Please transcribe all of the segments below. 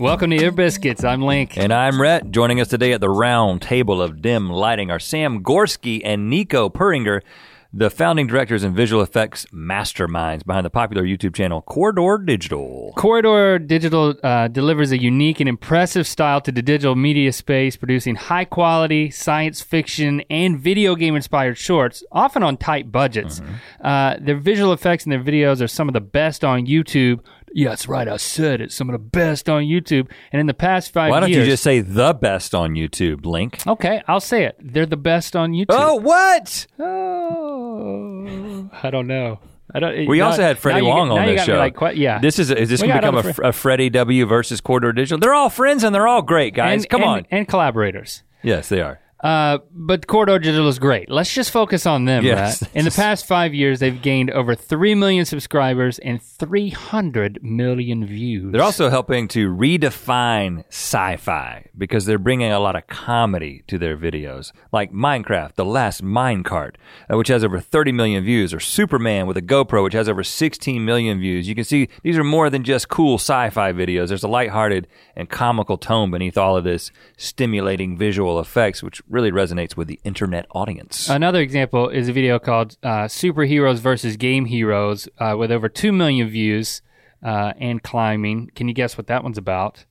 Welcome to Ear Biscuits. I'm Link. And I'm Rhett. Joining us today at the round table of dim lighting are Sam Gorski and Nico Purringer, the founding directors and visual effects masterminds behind the popular YouTube channel Corridor Digital. Corridor Digital delivers a unique and impressive style to the digital media space, producing high quality science fiction and video game inspired shorts, often on tight budgets. Their visual effects and their videos are some of the best on YouTube. Yeah, that's right, I said it. Some of the best on YouTube. And in the past 5 years... Why don't you just say the best on YouTube, Link? Okay, I'll say it. They're the best on YouTube. Oh, what? Oh, I don't know. We also had Freddie Wong on this show. Yeah. Is this going to become a Freddie W versus Corridor Digital? They're all friends and they're all great, guys. Come on. And collaborators. Yes, they are. But Corridor Digital is great. Let's just focus on them, yes. Matt. In the past 5 years, they've gained over 3 million subscribers and 300 million views. They're also helping to redefine sci-fi because they're bringing a lot of comedy to their videos, like Minecraft, The Last Minecart, which has over 30 million views, or Superman with a GoPro, which has over 16 million views. You can see these are more than just cool sci-fi videos. There's a lighthearted and comical tone beneath all of this stimulating visual effects, which really resonates with the internet audience. Another example is a video called Superheroes versus Game Heroes with over 2 million views and climbing. Can you guess what that one's about?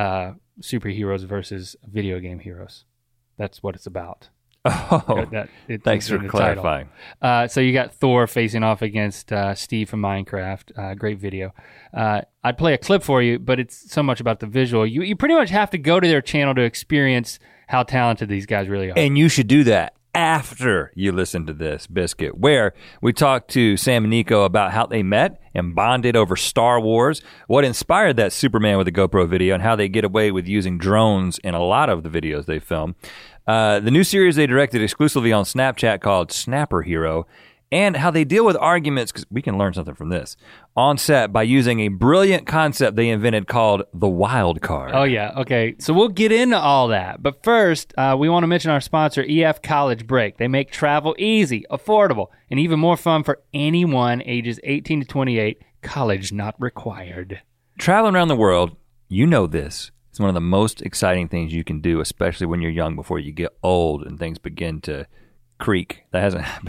Superheroes versus video game heroes. That's what it's about. Oh, thanks for clarifying. So you got Thor facing off against Steve from Minecraft. Great video. I'd play a clip for you, but it's so much about the visual. You pretty much have to go to their channel to experience how talented these guys really are. And you should do that after you listen to this, Biscuit, where we talked to Sam and Nico about how they met and bonded over Star Wars, what inspired that Superman with a GoPro video, and how they get away with using drones in a lot of the videos they film. The new series they directed exclusively on Snapchat called Snapper Hero, and how they deal with arguments, because we can learn something from this, on set by using a brilliant concept they invented called the wild card. Oh yeah, okay. So we'll get into all that. But first, we want to mention our sponsor, EF College Break. They make travel easy, affordable, and even more fun for anyone ages 18 to 28, college not required. Traveling around the world, you know this. It's one of the most exciting things you can do, especially when you're young before you get old and things begin to creak. That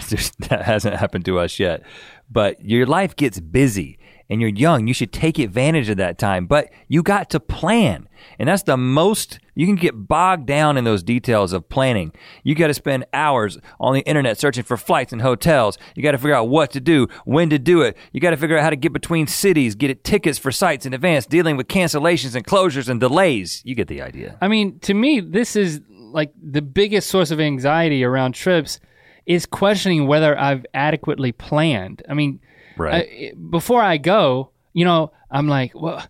hasn't happened to us yet. But your life gets busy and you're young. You should take advantage of that time, but you got to plan. And that's the most, you can get bogged down in those details of planning. You got to spend hours on the internet searching for flights and hotels. You got to figure out what to do, when to do it. You got to figure out how to get between cities, get tickets for sites in advance, dealing with cancellations and closures and delays. You get the idea. I mean, to me, this is like the biggest source of anxiety around trips is questioning whether I've adequately planned. I mean, right. Before I go, I'm like, well,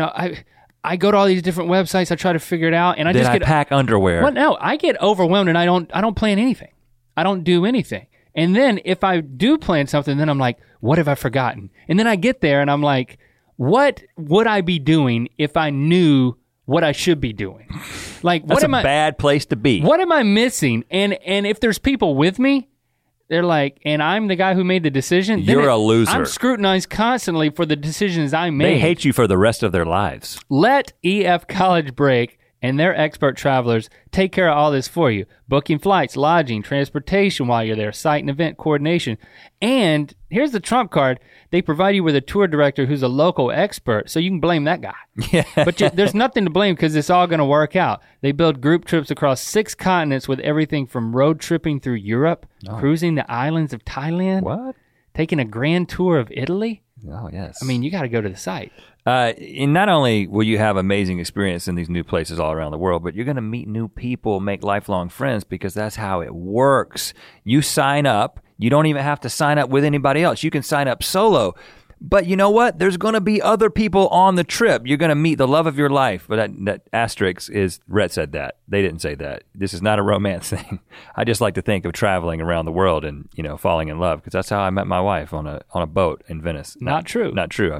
I go to all these different websites, I try to figure it out, and I just pack underwear. Well, no, I get overwhelmed and I don't plan anything. I don't do anything. And then if I do plan something, then I'm like, what have I forgotten? And then I get there and I'm like, what would I be doing if I knew what I should be doing? Like, that's a bad place to be. What am I missing? And if there's people with me, they're like, and I'm the guy who made the decision. You're a loser. I'm scrutinized constantly for the decisions I made. They hate you for the rest of their lives. Let EF College Break and their expert travelers take care of all this for you. Booking flights, lodging, transportation while you're there, site and event coordination. And here's the trump card. They provide you with a tour director who's a local expert, so you can blame that guy. Yeah. But there's nothing to blame because it's all going to work out. They build group trips across 6 continents with everything from road tripping through Europe, cruising the islands of Thailand, taking a grand tour of Italy. Oh, yes. I mean, you got to go to the site. And not only will you have amazing experience in these new places all around the world, but you're going to meet new people, make lifelong friends, because that's how it works. You sign up. You don't even have to sign up with anybody else. You can sign up solo. But you know what? There's going to be other people on the trip. You're going to meet the love of your life. But that asterisk is, Rhett said that. They didn't say that. This is not a romance thing. I just like to think of traveling around the world and, falling in love, because that's how I met my wife, on a boat in Venice. Not true. Not true. I met her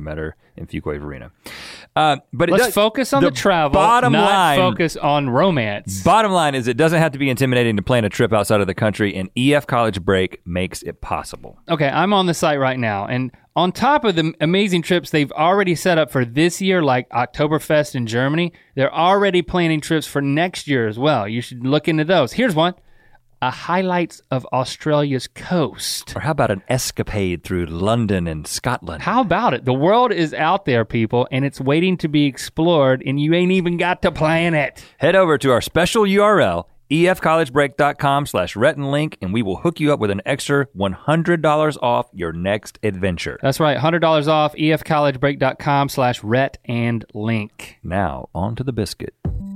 in Fuquay Arena. But let's focus on the travel, bottom not line, focus on romance. Bottom line is it doesn't have to be intimidating to plan a trip outside of the country, and EF College Break makes it possible. Okay, I'm on the site right now, and on top of the amazing trips they've already set up for this year, like Oktoberfest in Germany, they're already planning trips for next year as well. You should look into those. Here's one. A highlights of Australia's coast. Or how about an escapade through London and Scotland? How about it? The world is out there, people, and it's waiting to be explored, and you ain't even got to plan it. Head over to our special URL, efcollegebreak.com/Rhett and Link, and we will hook you up with an extra $100 off your next adventure. That's right, $100 off, efcollegebreak.com/Rhett and Link. Now, on to the biscuit.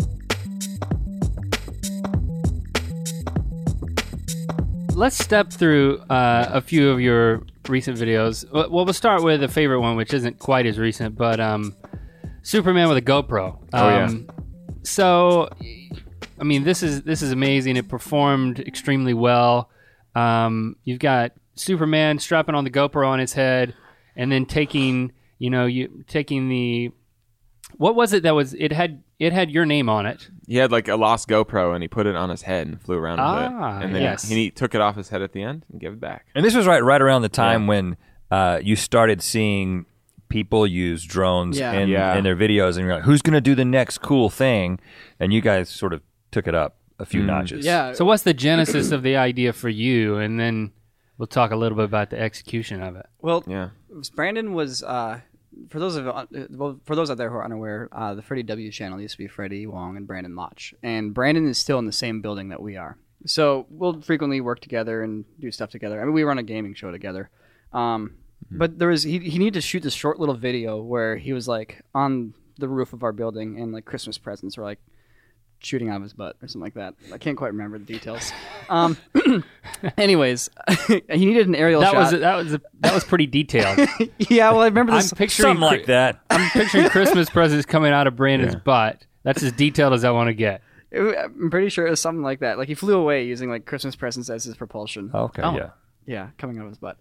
Let's step through a few of your recent videos. Well, we'll start with a favorite one, which isn't quite as recent, but Superman with a GoPro. So, I mean, this is amazing. It performed extremely well. You've got Superman strapping on the GoPro on his head, and then taking the, what was it that was, it had your name on it. He had like a lost GoPro, and he put it on his head and flew around with it. And then yes. he took it off his head at the end and gave it back. And this was right around the time when you started seeing people use drones in their videos, and you're like, who's going to do the next cool thing? And you guys sort of took it up a few notches. Yeah. So what's the genesis of the idea for you? And then we'll talk a little bit about the execution of it. Well, Yeah. Brandon was for those out there who are unaware, the Freddie W channel used to be Freddie Wong and Brandon Lotch, and Brandon is still in the same building that we are. So we'll frequently work together and do stuff together. I mean, we run a gaming show together. But there was he needed to shoot this short little video where he was like on the roof of our building, and like Christmas presents were like shooting out of his butt or something like that. I can't quite remember the details. Anyways, he needed an aerial shot. That was pretty detailed. Yeah, well, I remember this. I'm picturing Something like that. I'm picturing Christmas presents coming out of Brandon's butt. That's as detailed as I want to get. I'm pretty sure it was something like that. Like he flew away using like Christmas presents as his propulsion. Okay, yeah. Yeah, coming out of his butt.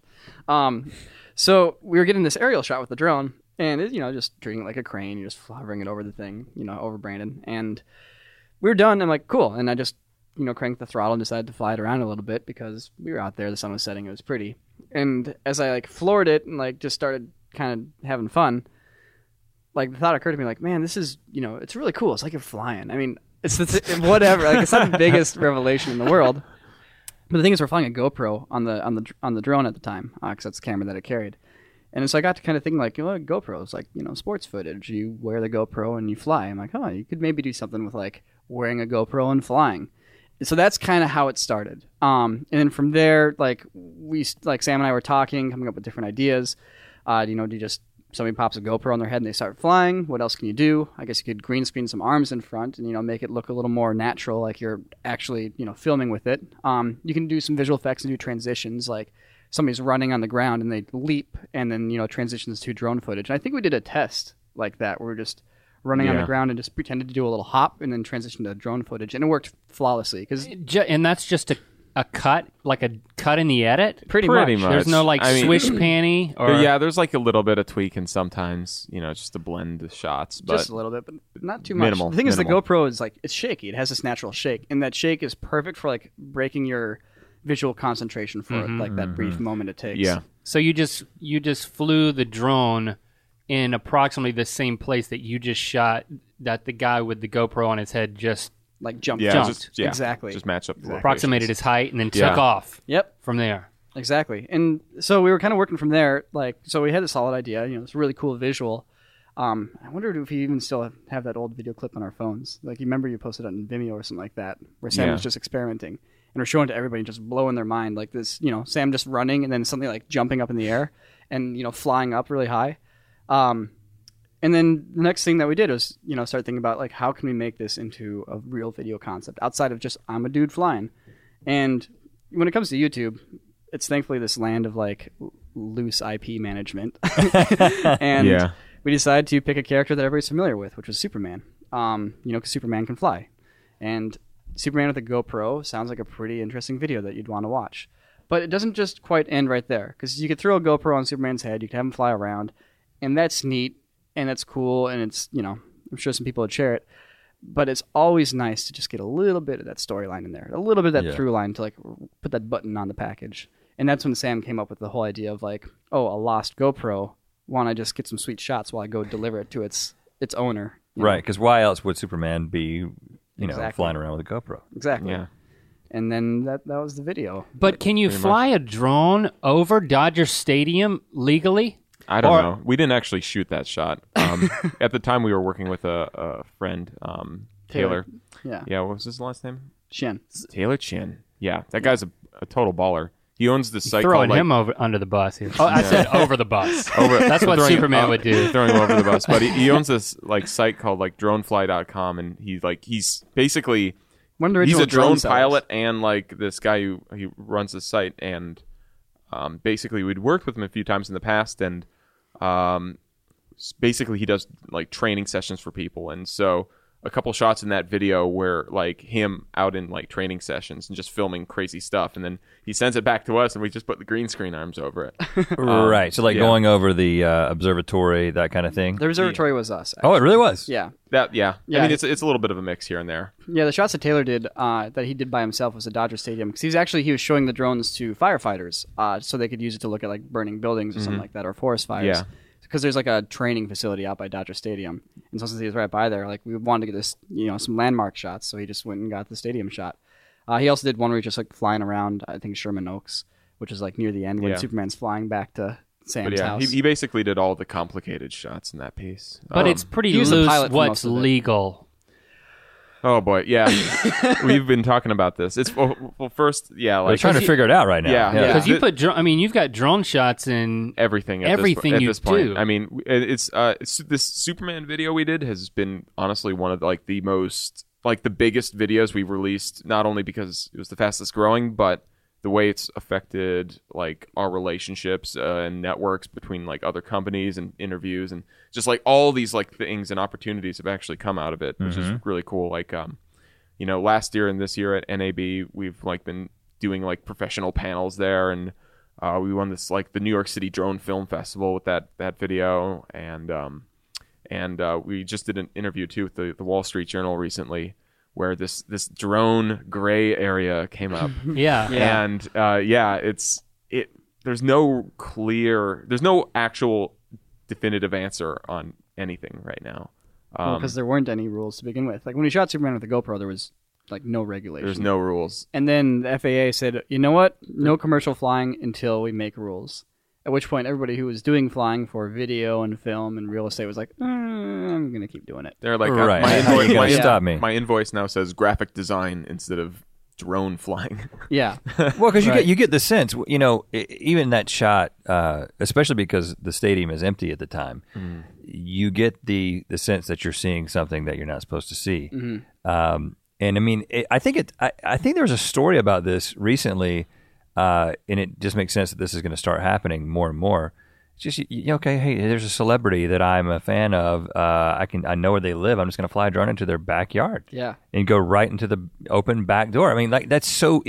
So we were getting this aerial shot with the drone, and it, just treating it like a crane. You're just hovering it over the thing, over Brandon. And we were done. I'm like, cool. And I just, cranked the throttle and decided to fly it around a little bit because we were out there. The sun was setting. It was pretty. And as I floored it and just started kind of having fun, the thought occurred to me man, this is, it's really cool. It's like you're flying. I mean, it's whatever. It's not the biggest revelation in the world. But the thing is, we're flying a GoPro on the drone at the time, because that's the camera that it carried. And so I got to kind of think GoPro is sports footage. You wear the GoPro and you fly. I'm like, oh, you could maybe do something with wearing a GoPro and flying. So that's kind of how it started. And then from there, Sam and I were talking, coming up with different ideas. Do you just somebody pops a GoPro on their head and they start flying? What else can you do? I guess you could green screen some arms in front and make it look a little more natural, like you're actually filming with it. You can do some visual effects and do transitions, like somebody's running on the ground and they leap and then transitions to drone footage. And I think we did a test like that where we're just running on the ground and just pretended to do a little hop and then transition to drone footage, and it worked flawlessly. And that's just a cut, like a cut in the edit? Pretty much. There's no swish panny? Or... Yeah, there's a little bit of tweaking sometimes, just to blend the shots. But just a little bit, but not too much. Minimal. The thing is, the GoPro is it's shaky. It has this natural shake, and that shake is perfect for breaking your visual concentration for that brief moment it takes. Yeah. So you just flew the drone in approximately the same place that you just shot, that the guy with the GoPro on his head just jumped. Exactly. Just match up the approximated his height and then took off. Yep. From there. Exactly. And so we were kind of working from there. So we had a solid idea. It's a really cool visual. I wondered if we even still have that old video clip on our phones. You remember you posted it on Vimeo or something like that, where Sam was just experimenting. And we're showing to everybody, just blowing their mind, this, Sam just running and then something jumping up in the air and, flying up really high. And then the next thing that we did was, start thinking about how can we make this into a real video concept outside of just I'm a dude flying. And when it comes to YouTube, it's thankfully this land of loose IP management. And we decided to pick a character that everybody's familiar with, which was Superman. Because Superman can fly. And Superman with a GoPro sounds like a pretty interesting video that you'd want to watch. But it doesn't just quite end right there, because you could throw a GoPro on Superman's head, you could have him fly around, and that's neat. and that's cool, and it's, I'm sure some people would share it. But it's always nice to just get a little bit of that storyline in there, a little bit of that through line to like put that button on the package. And that's when Sam came up with the whole idea of like, oh, a lost GoPro. Want to just get some sweet shots while I go deliver it to its owner. Right, because why else would Superman be, Exactly. flying around with a GoPro? Exactly. Yeah. And then that was the video. But can you fly a drone over Dodger Stadium legally? I don't know. We didn't actually shoot that shot. At the time, we were working with a friend, Taylor. Yeah. Yeah, what was his last name? Shin. Taylor Chin. Yeah, that guy's a total baller. He owns this site Throwing called him over under the bus here. Oh, I said over the bus. That's what throwing- Superman would do. Throwing him over the bus. But he owns this like site called like dronefly.com, and he's basically One of the he's original a drone sellers. pilot and like this guy who he runs the site, and basically we'd worked with him a few times in the past, and basically he does like training sessions for people, and so a couple shots in that video where like him out in like training sessions and just filming crazy stuff, and then he sends it back to us and we just put the green screen arms over it. Right, so like yeah. going over the observatory, that kind of thing. The observatory was us. Oh, it really was? Yeah. I Yeah. mean it's a little bit of a mix here and there. Yeah, the shots that Taylor did, that he did by himself, was at Dodger Stadium. Because he was showing the drones to firefighters, so they could use it to look at like burning buildings or something like that, or forest fires. Yeah. Because there's like a training facility out by Dodger Stadium, and so since he was right by there, like we wanted to get this, some landmark shots. So he just went and got the stadium shot. He also did one where he's just like flying around, I think Sherman Oaks, which is like near the end when Yeah. Superman's flying back to Sam's But yeah, house. he basically did all the complicated shots in that piece. But it's pretty he was the loose pilot for what's most of it. legal. Oh boy, yeah. We've been talking about this. It's well first, yeah, We're like trying to figure it out right now. Yeah. Because you The- put you've got drone shots in everything at Everything this, you at this point. do. I mean, it's this Superman video we did has been honestly one of like the most like the biggest videos we've released, not only because it was the fastest growing, but the way it's affected like our relationships and networks between like other companies and interviews, and just like all these like things and opportunities have actually come out of it, which is really cool. Like last year and this year at NAB, we've like been doing like professional panels there, and we won this like the New York City Drone Film Festival with that video, and we just did an interview too with the Wall Street Journal recently, where this drone gray area came up. yeah. And there's no actual definitive answer on anything right now. because there weren't any rules to begin with. Like when we shot Superman with the GoPro, there was like no regulation. There's no rules. And then the FAA said, you know what? No commercial flying until we make rules. At which point, everybody who was doing flying for video and film and real estate was like, I'm going to keep doing it. They're like, Right. my How you gonna stop me? My invoice now says graphic design instead of drone flying. Yeah. Well, because Right. you get the sense, even that shot, especially because the stadium is empty at the time, you get the sense that you're seeing something that you're not supposed to see. And I mean, I think there was a story about this recently, and it just makes sense that this is going to start happening more and more. It's just okay. Hey, there's a celebrity that I'm a fan of. I know where they live. I'm just going to fly a drone into their backyard. Yeah. And go right into the open back door. I mean, like it's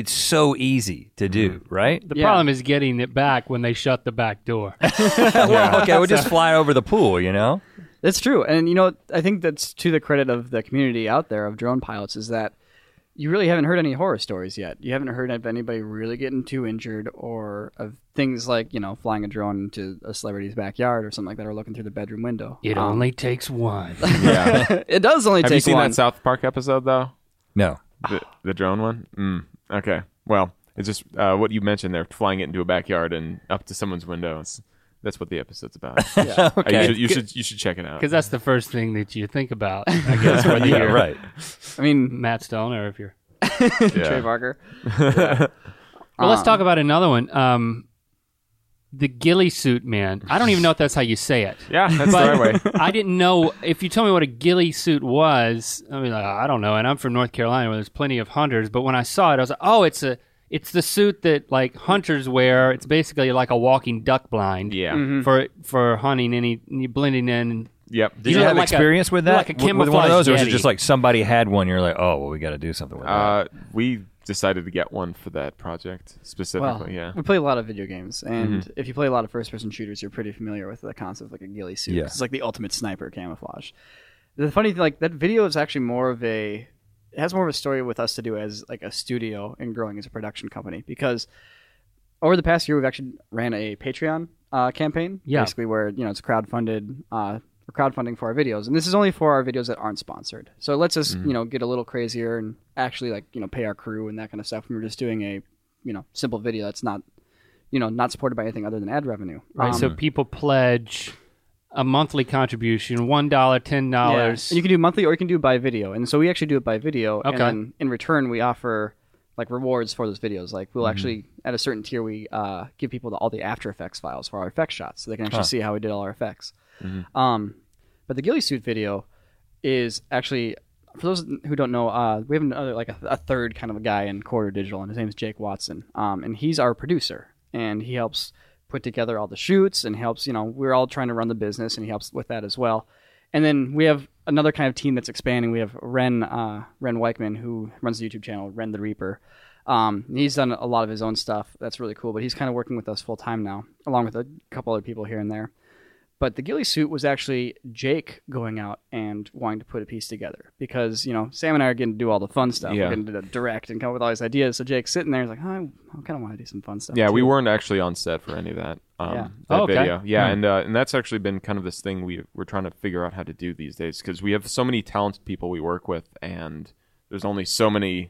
so easy to do, right? The Yeah. problem is getting it back when they shut the back door. Well, okay, we'll just fly over the pool, That's true. And, I think that's to the credit of the community out there of drone pilots is that you really haven't heard any horror stories yet. You haven't heard of anybody really getting too injured or of things like, flying a drone into a celebrity's backyard or something like that or looking through the bedroom window. It only takes one. Yeah. It does only Have take you seen one. that South Park episode though? No. The drone one? Okay. Well, it's just what you mentioned there, flying it into a backyard and up to someone's window. That's what the episode's about. Okay. You should check it out. Because that's the first thing that you think about, I guess, whether Yeah, you're right. I mean, Matt Stone or if you're... Trey Parker. Well, let's talk about another one. The ghillie suit man. I don't even know if that's how you say it. Yeah, that's the right way. I didn't know. If you told me what a ghillie suit was, I mean, I don't know. And I'm from North Carolina where there's plenty of hunters. But when I saw it, I was like, oh, it's the suit that like hunters wear. It's basically like a walking duck blind. Yeah. For hunting, and you blending in. Yep. Did you know, have like experience with that? like a with one of those, or was it camouflage just like somebody had one, you're like, oh, well, we got to do something with that? We decided to get one for that project specifically. We play a lot of video games, and if you play a lot of first-person shooters, you're pretty familiar with the concept of like a ghillie suit. Yeah. It's like the ultimate sniper camouflage. The funny thing, like that video is actually it has more of a story with us to do as like a studio and growing as a production company, because over the past year we've actually ran a Patreon campaign, basically where it's crowdfunding for our videos, and this is only for our videos that aren't sponsored. So it lets us get a little crazier and actually like pay our crew and that kind of stuff when we're just doing a simple video that's not not supported by anything other than ad revenue. Right. So people pledge a monthly contribution, $1, $10. Yeah. And you can do monthly or you can do by video. And so we actually do it by video. Okay. And then in return, we offer like rewards for those videos. Like we'll actually, at a certain tier, we give people all the After Effects files for our effects shots so they can actually see how we did all our effects. But the ghillie suit video is actually, for those who don't know, we have another, like a third kind of a guy in Quarter Digital, and his name is Jake Watson. And he's our producer, and he helps put together all the shoots and helps, we're all trying to run the business, and he helps with that as well. And then we have another kind of team that's expanding. We have Ren Weichman, who runs the YouTube channel, Ren the Reaper. He's done a lot of his own stuff. That's really cool, but he's kind of working with us full time now, along with a couple other people here and there. But the ghillie suit was actually Jake going out and wanting to put a piece together because, Sam and I are getting to do all the fun stuff. Yeah. We're getting to direct and come up with all these ideas. So Jake's sitting there, he's like, I kind of want to do some fun stuff. Yeah, too. we weren't actually on set for any of that. Yeah. That okay. video. Yeah, and that's actually been kind of this thing we're trying to figure out how to do these days because we have so many talented people we work with, and there's only so many,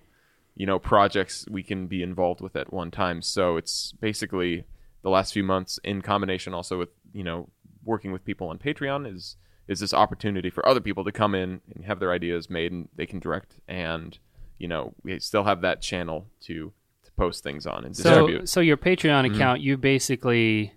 projects we can be involved with at one time. So it's basically the last few months in combination also with, working with people on Patreon is this opportunity for other people to come in and have their ideas made and they can direct, and we still have that channel to post things on and distribute. So your Patreon account, you basically,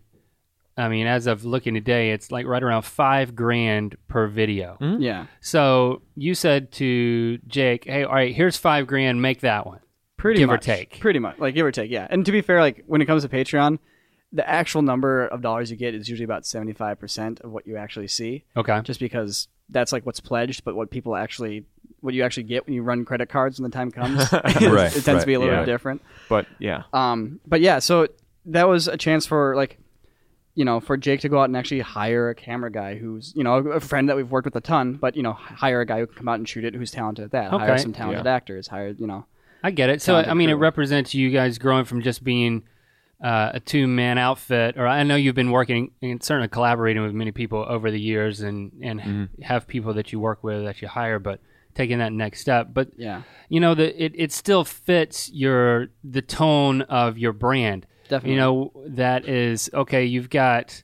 as of looking today, it's like right around $5,000 per video. Yeah. So you said to Jake, hey, all right, here's $5,000, make that one. Pretty Give much. or take. Pretty much. Like, give or take, yeah. And to be fair, like, when it comes to Patreon, the actual number of dollars you get is usually about 75% of what you actually see. Okay. Just because that's like what's pledged, but what you actually get when you run credit cards when the time comes, Right, it tends to be a little yeah. bit different. But yeah. But yeah, so that was a chance for for Jake to go out and actually hire a camera guy who's, a friend that we've worked with a ton, but, hire a guy who can come out and shoot it who's talented at that. Okay. Hire some talented actors, I get it. So, talented it crew. represents you guys growing from just being a two-man outfit, or I know you've been working and certainly collaborating with many people over the years and have people that you work with that you hire, but taking that next step. But, Yeah. it still fits the tone of your brand. Definitely. That is, okay, you've got,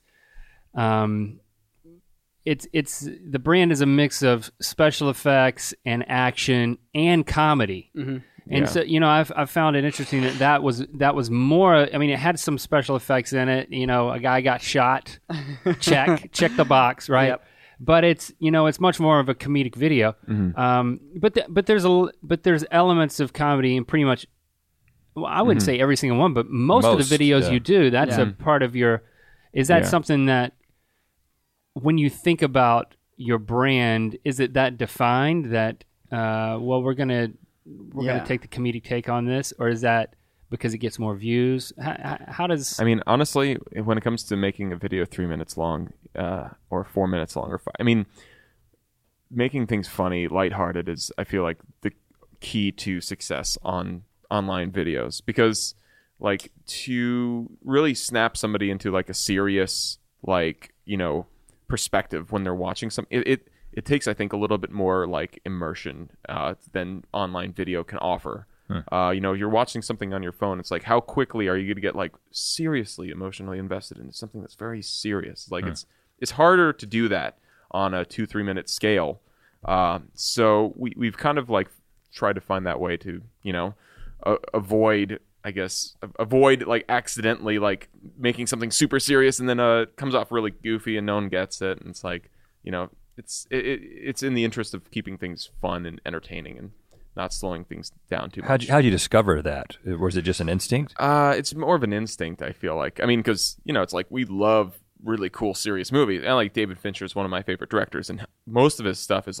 it's the brand is a mix of special effects and action and comedy. Mm-hmm. And so, I've found it interesting that was more. It had some special effects in it. A guy got shot. Check the box, right? Yep. But it's it's much more of a comedic video. But there's elements of comedy in pretty much. Well, I wouldn't say every single one, but most of the videos you do, that's a part of your. Is that something that when you think about your brand, is it that defined that we're gonna take the comedic take on this, or is that because it gets more views? How does? Honestly, when it comes to making a video 3 minutes long, or 4 minutes long, or 5, making things funny, lighthearted is, I feel like, the key to success on online videos, because to really snap somebody into like a serious perspective when they're watching something, it takes, I think, a little bit more like immersion than online video can offer. You're watching something on your phone. It's like, how quickly are you going to get seriously emotionally invested into something that's very serious? It's harder to do that on a 2-3 minute scale. So we've kind of tried to find that way to avoid accidentally making something super serious and then comes off really goofy and no one gets it, and it's it's in the interest of keeping things fun and entertaining and not slowing things down too much. How'd you discover that? Was it just an instinct? It's more of an instinct, I feel like. Because it's we love really cool serious movies, and David Fincher is one of my favorite directors, and most of his stuff is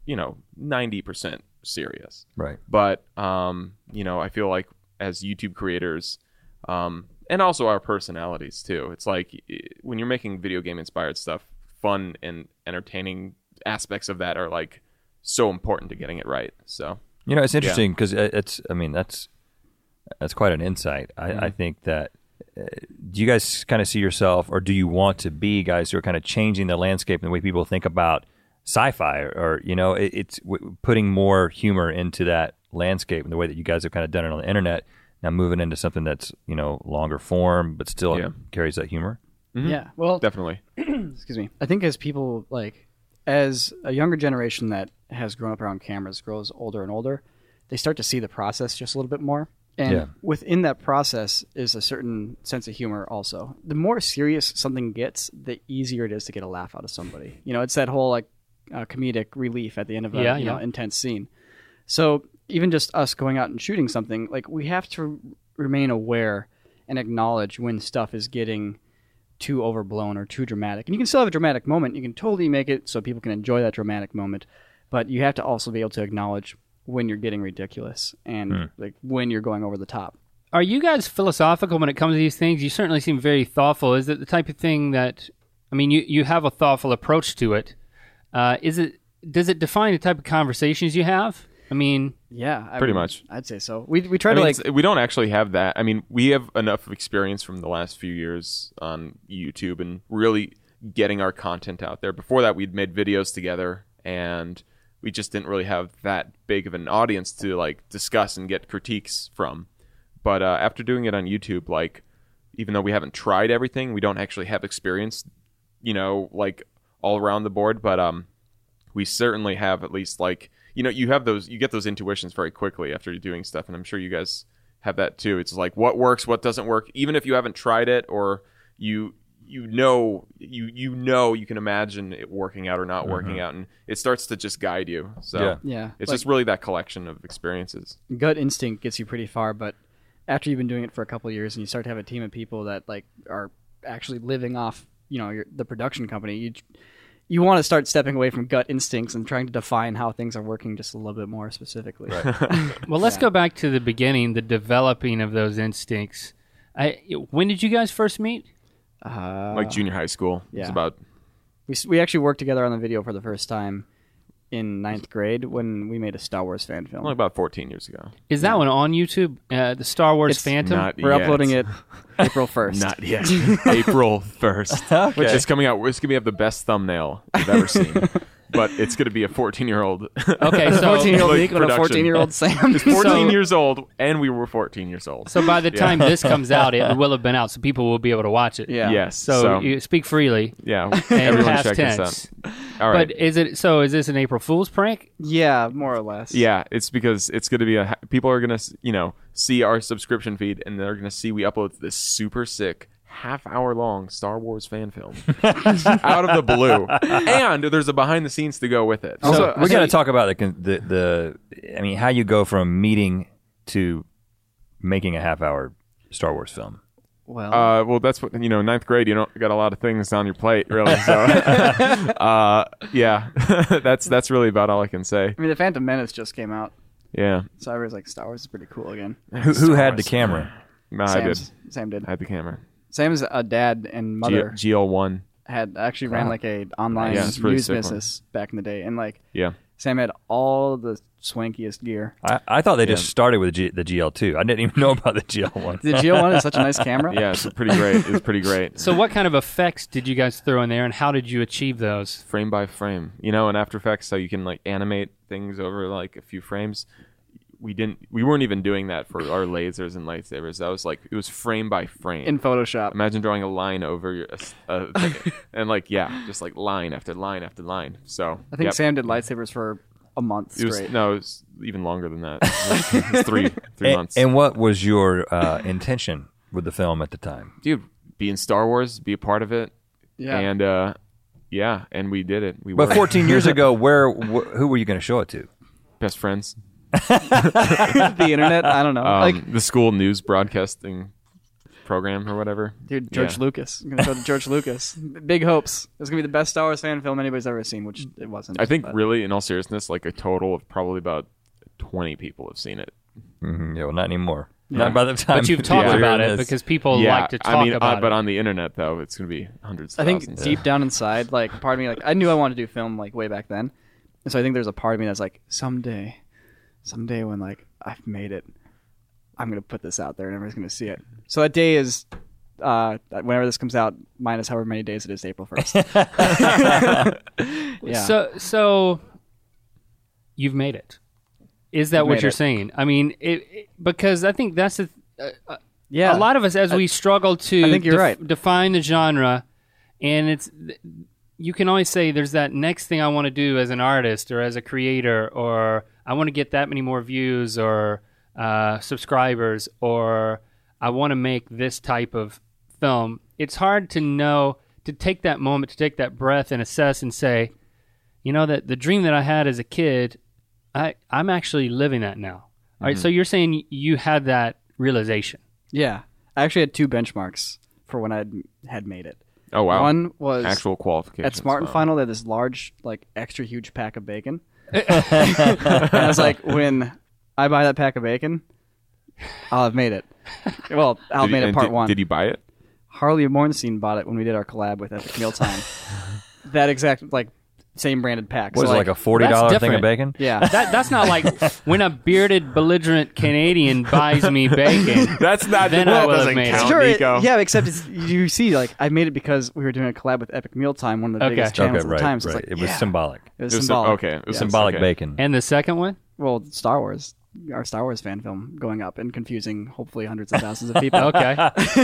90% serious. Right. But I feel like as YouTube creators, and also our personalities too, it's like when you're making video game inspired stuff, fun and entertaining aspects of that are like so important to getting it right. So It's interesting because that's quite an insight. I think that do you guys kind of see yourself, or do you want to be guys who are kind of changing the landscape and the way people think about sci-fi, or it's putting more humor into that landscape and the way that you guys have kind of done it on the internet, now moving into something that's longer form but still carries that humor? Mm-hmm. Yeah, well, definitely. Excuse me. I think as people as a younger generation that has grown up around cameras grows older and older, they start to see the process just a little bit more. And within that process is a certain sense of humor also. The more serious something gets, the easier it is to get a laugh out of somebody. It's that whole comedic relief at the end of a intense scene. So even just us going out and shooting something, we have to remain aware and acknowledge when stuff is getting too overblown or too dramatic. And you can still have a dramatic moment. You can totally make it so people can enjoy that dramatic moment. But you have to also be able to acknowledge when you're getting ridiculous and when you're going over the top. Are you guys philosophical when it comes to these things? You certainly seem very thoughtful. Is it the type of thing that, you have a thoughtful approach to it. Does it define the type of conversations you have? Yeah, pretty much. I'd say so. We try to we don't actually have that. We have enough experience from the last few years on YouTube and really getting our content out there. Before that, we'd made videos together, and we just didn't really have that big of an audience to discuss and get critiques from. But after doing it on YouTube, even though we haven't tried everything, we don't actually have experience, all around the board. But we certainly have at least you get those intuitions very quickly after you're doing stuff, and I'm sure you guys have that too. It's what works, what doesn't work, even if you haven't tried it, or you can imagine it working out or not working out, and it starts to just guide you. So it's just really that collection of experiences. Gut instinct gets you pretty far, but after you've been doing it for a couple of years and you start to have a team of people that are actually living off the production company, you want to start stepping away from gut instincts and trying to define how things are working just a little bit more specifically. Right. Well, let's go back to the beginning, the developing of those instincts. When did you guys first meet? Junior high school. Yeah. It's about. We actually worked together on the video for the first time in 9th grade when we made a Star Wars fan film. Only about 14 years ago. Is that one on YouTube? The Star Wars Phantom? We're uploading it April 1st. Not yet. April 1st. Okay. Which is coming out. It's going to have the best thumbnail you've ever seen. But it's going to be a 14-year-old. Okay, so 14-year-old Nick and a 14-year-old Sam. He's 14 years old, and we were 14 years old. So by the time this comes out, it will have been out, so people will be able to watch it. Yeah. Yes. So you speak freely. Yeah. And Everyone past check tense. this out. All right. But is this an April Fool's prank? Yeah, more or less. Yeah, it's because it's going to be people are going to, see our subscription feed, and they're going to see we upload this super sick half-hour-long Star Wars fan film out of the blue, and there's a behind-the-scenes to go with it. So we're going to talk about how you go from meeting to making a half-hour Star Wars film. Well, that's what 9th grade. You don't got a lot of things on your plate, really. So, yeah, that's really about all I can say. the Phantom Menace just came out, Yeah, so I was like, Star Wars is pretty cool again. Who had the camera? no, I did. Sam did. I had the camera. Sam's dad and mother GL1. had actually ran a online Yeah, it's pretty news sick business back in the day, and Yeah. Sam had all the swankiest gear. I thought they just started with the GL2. I didn't even know about the GL1. The GL1 is such a nice camera. Yeah, it's pretty great. It was pretty great. So what kind of effects did you guys throw in there, and how did you achieve those? Frame by frame, in After Effects, so you can animate things over a few frames. We weren't even doing that for our lasers and lightsabers. That was it was frame by frame In Photoshop. Imagine drawing a line over your thing, and just line after line after line. So I think Sam did lightsabers for a month straight. It was even longer than that. It was three months. And what was your intention with the film at the time? Dude, be in Star Wars, be a part of it. Yeah. And and we did it. We But were 14 years ago, who were you going to show it to? best friends. The internet. I don't know. The school news broadcasting program or whatever. Dude, George Lucas. I'm gonna show George Lucas. Big hopes. It's gonna be the best Star Wars fan film anybody's ever seen, which it wasn't. I think but- really, in all seriousness, like a total of probably about 20 people have seen it. Yeah, well, not anymore. Not by the time. But you've talked Yeah. about it Yes. because people like to talk about but it. on the internet though, it's gonna be hundreds. I Of think thousands. deep down inside, like part of me, like I knew I wanted to do film like way back then, and so I think there's a part of me that's like someday when like I've made it, I'm gonna put this out there and everyone's gonna see it. So that day is whenever this comes out, minus however many days it is, April 1st. Yeah. So you've made it. Is that You've what made you're it. saying? I mean, because I think that's yeah. a lot of us, as we struggle to I think you're right. define the genre, and you can always say there's that next thing I want to do as an artist or as a creator, or I want to get that many more views or subscribers, or I want to make this type of film. It's hard to know, to take that moment, to take that breath and assess and say, you know, that the dream that I had as a kid, I'm actually living that now. All right, so you're saying you had that realization. Yeah. I actually had 2 benchmarks for when I had made it. Oh wow! One was actual qualifications. at Smart and wow. Final. They had this large, like extra huge pack of bacon. And I was like, when I buy that pack of bacon, I'll have made it. Well, I'll have made it part 1. Did you buy it? Harley Mornstein bought it when we did our collab with Epic Mealtime. That exact, like, same branded pack. What So, is it, like a $40 That's thing different. of bacon? Yeah. That's not like when a bearded, belligerent Canadian buys me bacon. That's not. Then I will have made it. Sure, Nico. yeah, except you see, like, I made it because we were doing a collab with Epic Mealtime, one of the Okay. biggest channels Okay, at the right, time. So right. it's like, It was yeah, symbolic. It was It was symbolic. okay. It was Yeah. Symbolic okay. bacon. And the second one? Well, Star Wars, our Star Wars fan film going up and confusing hopefully hundreds of thousands of people. Okay.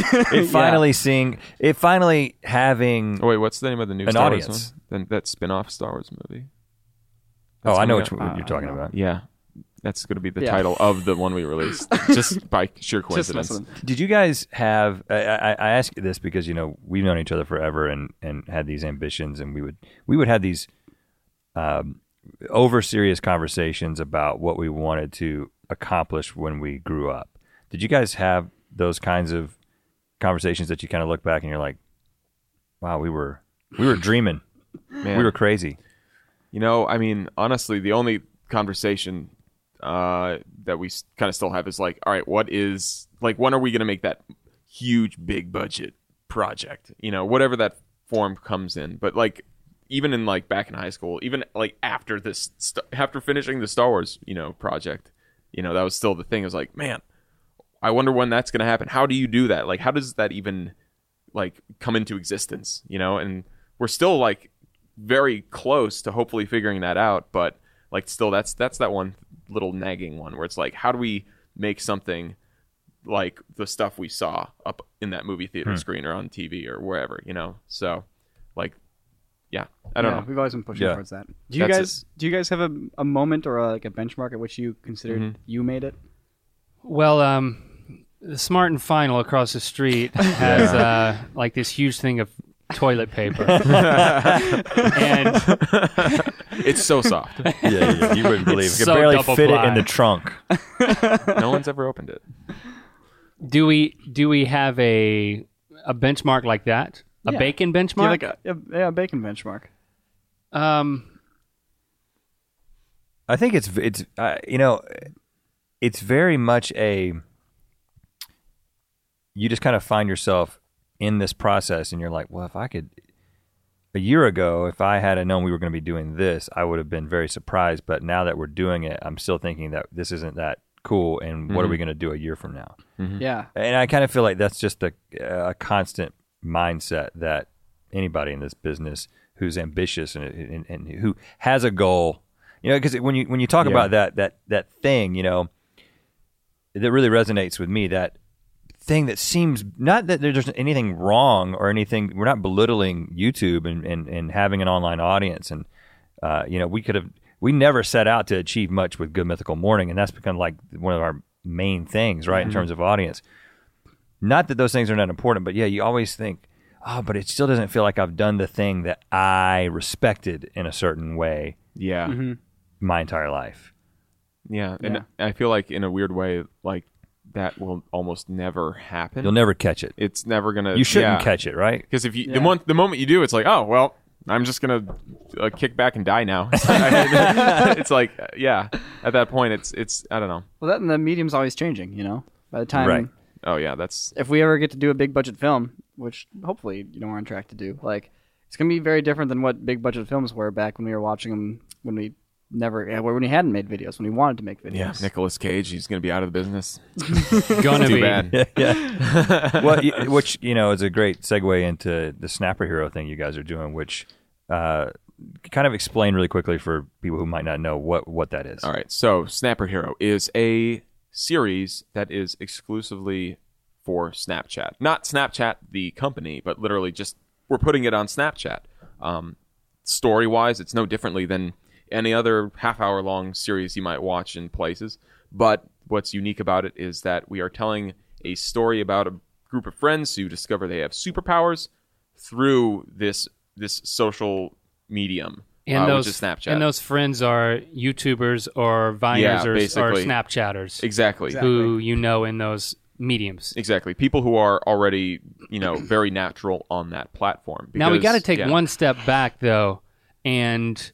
It finally having. Oh wait, what's the name of the new An Star audience. Wars one? Then that spin-off Star Wars movie. Oh, That's I know coming which out. one you're talking about. Yeah, that's going to be the Yeah. title of the one we released, just by sheer Just coincidence. messing with them. Did you guys have? I ask you this because we've known each other forever and had these ambitions, and we would have these over serious conversations about what we wanted to accomplish when we grew up. Did you guys have those kinds of conversations that you kind of look back and you're like, wow, we were dreaming, Man, we were crazy. You know, I mean, honestly, the only conversation that we kind of still have is like, all right, what is, like, when are we going to make that huge, big budget project? You know, whatever that form comes in. But like, even in like back in high school, even like after this, after finishing the Star Wars, project, that was still the thing. It was like, man, I wonder when that's going to happen. How do you do that? Like, how does that even like come into existence? And we're still like very close to hopefully figuring that out, but like still that's that one little nagging one where it's like, how do we make something like the stuff we saw up in that movie theater screen or on TV or wherever, so like, yeah, I don't know. We've always been pushing Yeah. towards that. Do you That's guys have a moment or like a benchmark at which you considered you made it? Well, the Smart and Final across the street has like this huge thing of toilet paper. And It's so soft. Yeah, you wouldn't believe. It's You could so barely double fit it ply. in the trunk. No one's ever opened it. do we have a benchmark like that? A Yeah. bacon Do you benchmark? have like a bacon benchmark? I think it's very much you just kind of find yourself in this process and you're like, well, if I could, a year ago, if I had known we were going to be doing this, I would have been very surprised. But now that we're doing it, I'm still thinking that this isn't that cool. And what are we going to do a year from now? Yeah. And I kind of feel like that's just a constant mindset that anybody in this business who's ambitious and who has a goal, because when you talk about that thing, that really resonates with me, that thing that seems, not that there's anything wrong or anything, we're not belittling YouTube and having an online audience, and we never set out to achieve much with Good Mythical Morning, and that's become like one of our main things, right, in terms of audience. Not that those things are not important, but yeah, you always think, oh, but it still doesn't feel like I've done the thing that I respected in a certain way Yeah. my entire life. Yeah. And I feel like in a weird way, like that will almost never happen. You'll never catch it. It's never gonna. You shouldn't catch it, right? Because if you the moment you do, it's like, oh well, I'm just gonna kick back and die now. It's like, yeah. At that point, it's I don't know. Well, that and the medium's always changing. You know, by the time. Right. Oh yeah, that's. If we ever get to do a big budget film, which hopefully we're on track to do, like it's gonna be very different than what big budget films were back when we were watching them when we hadn't made videos, when we wanted to make videos. Yeah, Nicolas Cage, he's gonna be out of the business. Gonna Too be. bad. Yeah. Well, which is a great segue into the Snapper Hero thing you guys are doing, which kind of explain really quickly for people who might not know what that is. All right, so Snapper Hero is a series that is exclusively for Snapchat. Not Snapchat, the company, but literally just we're putting it on Snapchat. Story-wise, it's no differently than any other half-hour long series you might watch in places. But what's unique about it is that we are telling a story about a group of friends who discover they have superpowers through this social medium, And which is Snapchat. And those friends are YouTubers or Viners or basically. Snapchatters. Exactly. Who you know in those mediums. Exactly. People who are already, very natural on that platform. Now we got to take yeah. one step back though, and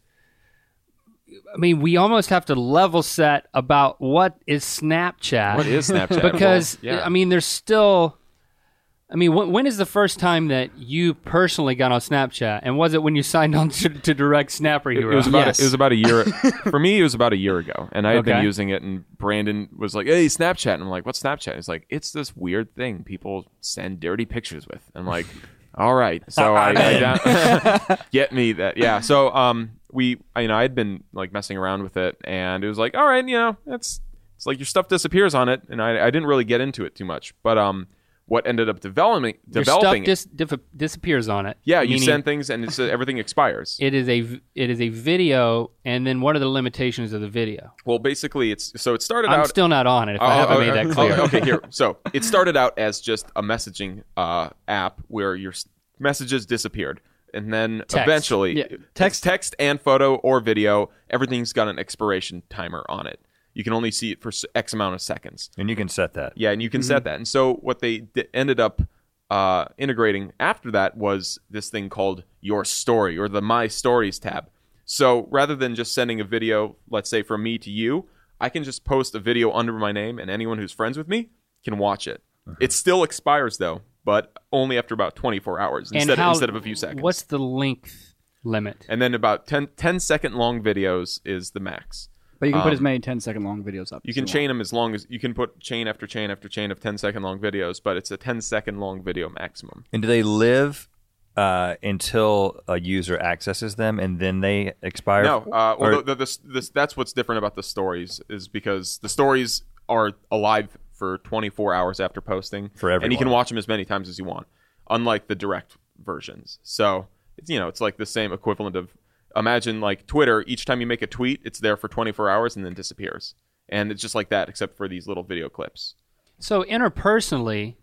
I mean we almost have to level set about what is Snapchat. What is Snapchat? Because Well, yeah. I mean there's still. I mean, when is the first time that you personally got on Snapchat? And was it when you signed on to Direct Snapper Hero? It was about Yes. it was about a year. For me, it was about a year ago, and I had been Okay. using it. And Brandon was like, "Hey, Snapchat," and I'm like, "What's Snapchat?" He's like, "It's this weird thing people send dirty pictures with." I'm like, "All right." So I get me that, yeah. So I had been like messing around with it, and it was like, "All right, it's like your stuff disappears on it," and I didn't really get into it too much, but what ended up developing Your stuff it. disappears on it. Yeah, you meaning send things and everything expires. It is a video, and then what are the limitations of the video? Well, basically, it started I'm out. still not on it. If I haven't made that clear. Okay, here. So it started out as just a messaging app where your messages disappeared, and then Text. eventually, Yeah, text and photo or video, everything's got an expiration timer on it. You can only see it for X amount of seconds. And you can set that. Yeah, and you can set that. And so what they ended up integrating after that was this thing called Your Story, or the My Stories tab. So rather than just sending a video, let's say from me to you, I can just post a video under my name, and anyone who's friends with me can watch it. It still expires though, but only after about 24 hours instead of a few seconds. What's the length limit? And then about 10-second long videos is the max. But you can put as many 10-second long videos up. You can chain them as long as you can put chain after chain after chain of 10-second long videos, but it's a 10-second long video maximum. And do they live until a user accesses them and then they expire? No, that's what's different about the stories is because the stories are alive for 24 hours after posting, For everyone. and you can watch them as many times as you want, unlike the direct versions. So it's like the same equivalent of. Imagine like Twitter, each time you make a tweet, it's there for 24 hours and then disappears. And it's just like that, except for these little video clips. So interpersonally,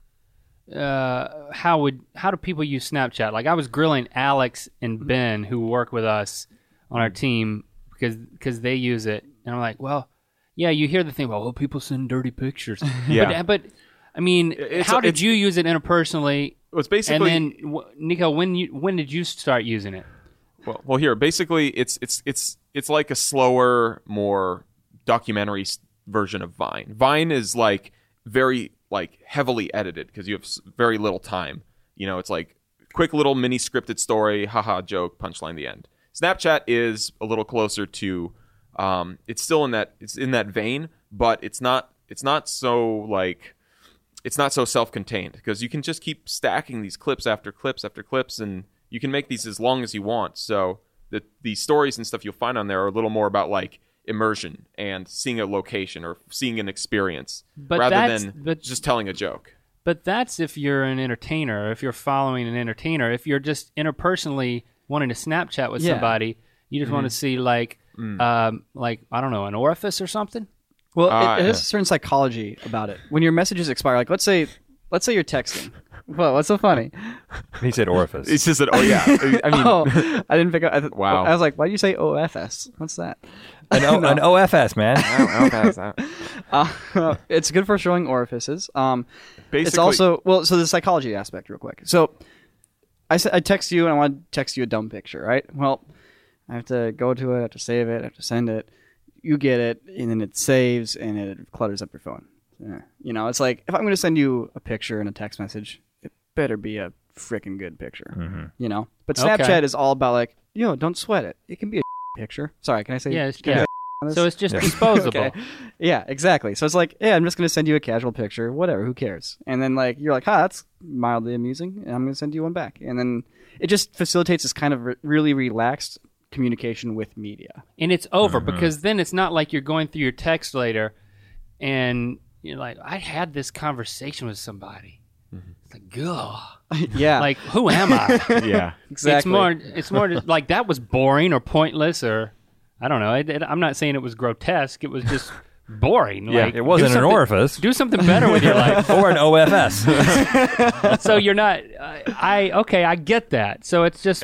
how do people use Snapchat? Like I was grilling Alex and Ben who work with us on our team because they use it, and I'm like, well, yeah, you hear the thing about people send dirty pictures, Yeah. but I mean, how did you use it interpersonally? It's basically. And then Nico, when did you start using it? Well, here basically it's like a slower, more documentary version of Vine. Vine is like very like heavily edited because you have very little time. It's like quick little mini scripted story, haha, joke, punchline, the end. Snapchat is a little closer to. It's still in that vein, but it's not so like. It's not so self-contained because you can just keep stacking these clips after clips after clips, and you can make these as long as you want. So the stories and stuff you'll find on there are a little more about like immersion and seeing a location or seeing an experience rather than just telling a joke. But that's if you're an entertainer, if you're following an entertainer. If you're just interpersonally wanting to Snapchat with somebody, you just want to see like I don't know, an orifice or something. Well, it has a certain psychology about it. When your messages expire, like let's say you're texting, What? What's so funny? He said orifice. It's just that. Oh yeah. I mean, Oh, I didn't pick up. Wow. I was like, why do you say OFS? What's that? An OFS, man. I don't pass that. It's good for showing orifices. Basically, It's also so the psychology aspect, real quick. So I text you and I want to text you a dumb picture, right? Well, I have to go to it, I have to save it, I have to send it. You get it, and then it saves, and it clutters up your phone. Yeah. You know, it's like if I'm going to send you a picture in a text message, it better be a freaking good picture. You know, but Snapchat Okay. is all about like, don't sweat it. It can be a picture. Sorry, can I say? Yeah, can I yeah. say on this? So it's just disposable. Okay. Yeah, exactly. So it's like, I'm just going to send you a casual picture, whatever, who cares? And then like you're like, that's mildly amusing, and I'm going to send you one back. And then it just facilitates this kind of really relaxed communication with media. And it's over because then it's not like you're going through your text later and you're like, I had this conversation with somebody. It's like, ugh. Yeah, Like, who am I? yeah. exactly. It's more just like that was boring or pointless or I don't know. I'm not saying it was grotesque. It was just boring. Yeah, like, It wasn't do an something- orifice Do something better with your life. or an OFS. So you're not. I get that. So it's just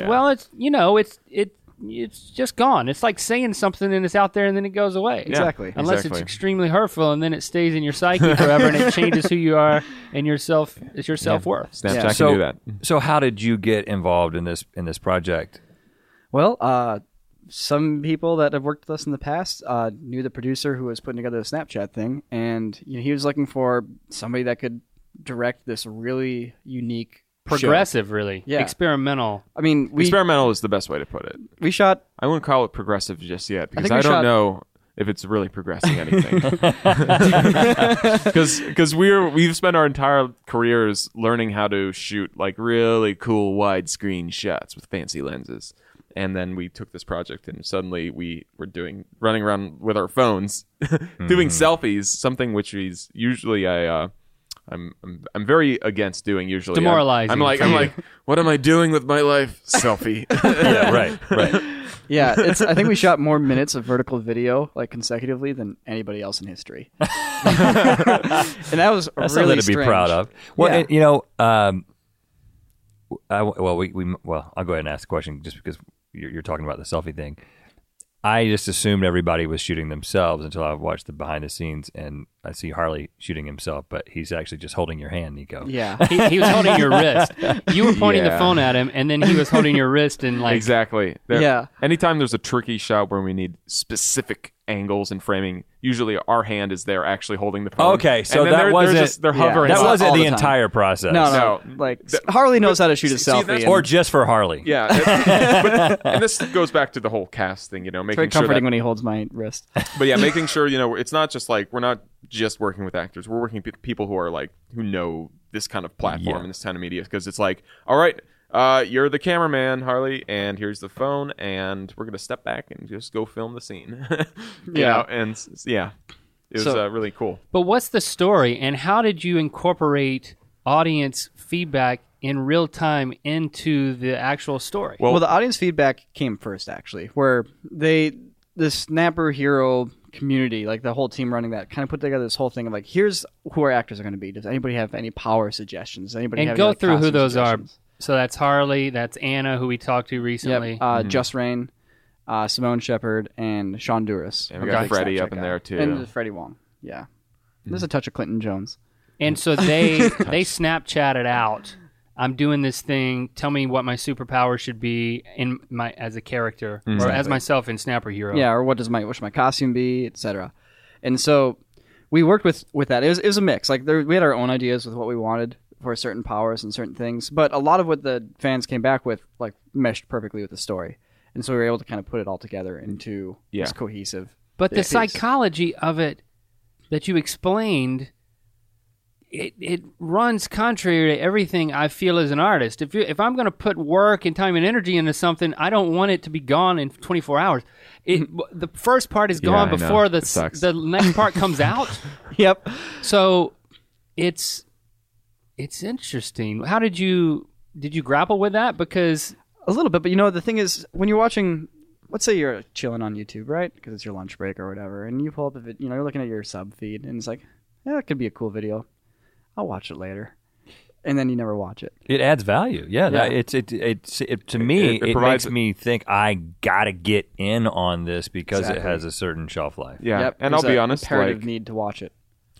it's just gone. It's like saying something and it's out there and then it goes away. Exactly. Unless Exactly. it's extremely hurtful and then it stays in your psyche forever and it changes who you are and it's your self-worth. Snapchat Yeah. can So- do that. So how did you get involved in this project? Well, some people that have worked with us in the past knew the producer who was putting together the Snapchat thing, and he was looking for somebody that could direct this really unique show. Progressive, really. Yeah. Experimental. I mean, Experimental is the best way to put it. we shot. I wouldn't call it progressive just yet because think we I don't shot- know if it's really progressing anything. Because we've spent our entire careers learning how to shoot like really cool widescreen shots with fancy lenses. And then we took this project and suddenly we were running around with our phones doing selfies, something which is usually I'm very against doing usually. Demoralizing I'm like for you. what am I doing with my life? Selfie. Yeah, right. Yeah, I think we shot more minutes of vertical video like consecutively than anybody else in history, and that was That's really something to be strange. proud of. Well, Yeah. and, I'll go ahead and ask the question just because you're talking about the selfie thing. I just assumed everybody was shooting themselves until I watched the behind the scenes and I see Harley shooting himself, but he's actually just holding your hand, Nico. Yeah, He was holding your wrist. You were pointing the Yeah. phone at him, and then he was holding your wrist and like Exactly. Yeah. Anytime there's a tricky shot where we need specific angles and framing, usually our hand is there actually holding the phone. Okay, so And then that they're wasn't just, they're hovering. that all wasn't the the time. entire process. no, No. like Harley knows how to shoot a See, selfie, that's- and Or just for Harley. Yeah, and this goes back to the whole cast thing, it's very making sure comforting that, when he holds my wrist. but yeah, making sure it's not just like we're not just working with actors, we're working with people who are like who know this kind of platform Yeah. and this kind of media because it's like, all right, you're the cameraman, Harley, and here's the phone, and we're gonna step back and just go film the scene. Yeah. It was So- really cool. But what's the story, and how did you incorporate audience feedback in real time into the actual story? Well- Well, the audience feedback came first, actually, where the Snapper Hero community, like the whole team running that, kind of put together this whole thing of like, here's who our actors are going to be. Does anybody have any power suggestions? Does anybody And have go any, like, through who costume those are. suggestions? So that's Harley, that's Anna, who we talked to recently. Yep. Just Rain, Simone Shepard, and Sean Duras. And we Okay. got Freddie Snapchat up in guy. there too. And Freddie Wong. Yeah. There's a touch of Clinton Jones. And so they Snapchatted out. I'm doing this thing. Tell me what my superpower should be as a character or as myself in Snapper Hero. Yeah, or what should my costume be, etc. And so we worked with that. It was a mix. Like we had our own ideas with what we wanted for certain powers and certain things, but a lot of what the fans came back with like meshed perfectly with the story. And so we were able to kind of put it all together into this cohesive. But the piece. psychology of it that you explained, it runs contrary to everything I feel as an artist. If I'm going to put work and time and energy into something, I don't want it to be gone in 24 hours. The first part is gone I know. before It sucks. the next part comes out. Yep. So it's interesting. How did you grapple with that? Because A little bit, but the thing is, when you're watching, let's say you're chilling on YouTube, right? Because it's your lunch break or whatever, and you pull up you're looking at your sub feed, and it's like, yeah, that could be a cool video. I'll watch it later. and then you never watch it. It adds value. Yeah, Yeah. To me, It it provides- makes me think I gotta get in on this because Exactly. it has a certain shelf life. Yeah, Yep, and I'll there's be a honest, imperative like need to watch it.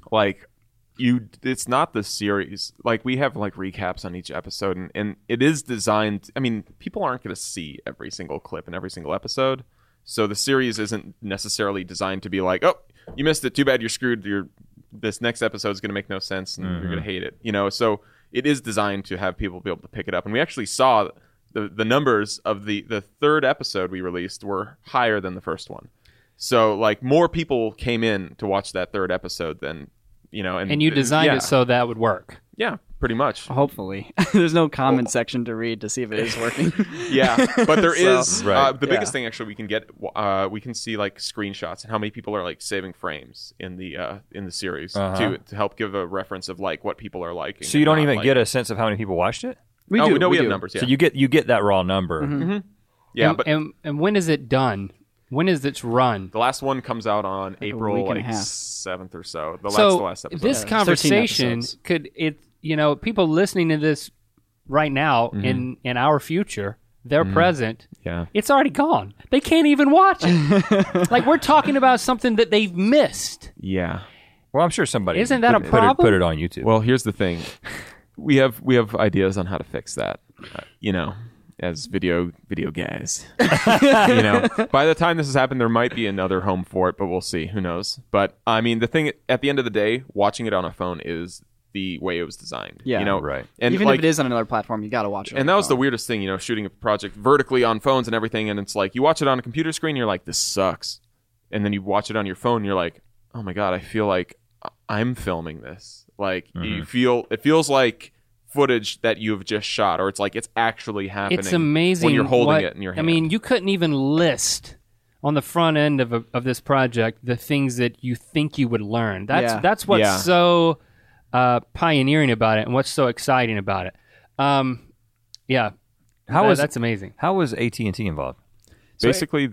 it's not the series. Like we have like recaps on each episode, and it is designed. I mean, people aren't going to see every single clip in every single episode, so the series isn't necessarily designed to be like, oh, you missed it. Too bad, you're screwed. This next episode is going to make no sense, and you're going to hate it. So it is designed to have people be able to pick it up. And we actually saw the numbers of the third episode we released were higher than the first one. So like more people came in to watch that third episode than. And you designed yeah. it so that would work. Yeah, pretty much. Hopefully, there's no comment section to read to see if it is working. Yeah, but there is Right. the Yeah. biggest thing actually we can get. We can see like screenshots and how many people are like saving frames in the series to help give a reference of like what people are liking. So you don't and not even get liking. a sense of how many people watched it. We Oh, do. no, we have do. numbers. Yeah, So you get that raw number. yeah, and, but and when is it done? When is its run? the last one comes out on April week and a like half. 7th or so. That's So the last episode. this Yeah, 13 conversation episodes. could people listening to this right now in our future, their present. Yeah. It's already gone. They can't even watch it. Like we're talking about something that they've missed. Yeah. Well, I'm sure somebody Isn't that a put problem? Put it on YouTube. Well, here's the thing. We have ideas on how to fix that. As video guys. By the time this has happened, there might be another home for it, but we'll see. Who knows? But I mean, the thing at the end of the day, watching it on a phone is the way it was designed. Yeah. Right. And Even like, if it is on another platform, you got to watch it. and that was the weirdest thing, shooting a project vertically on phones and everything, and it's like you watch it on a computer screen, you're like, this sucks, and then you watch it on your phone, you're like, oh my god, I feel like I'm filming this. Like it feels like footage that you've just shot, or it's like it's actually happening. It's amazing when you're holding what- it in your hand. I mean, you couldn't even list on the front end of this project the things that you think you would learn. That's what's Yeah. so pioneering about it and what's so exciting about it. Yeah, that's amazing. How was AT&T involved? basically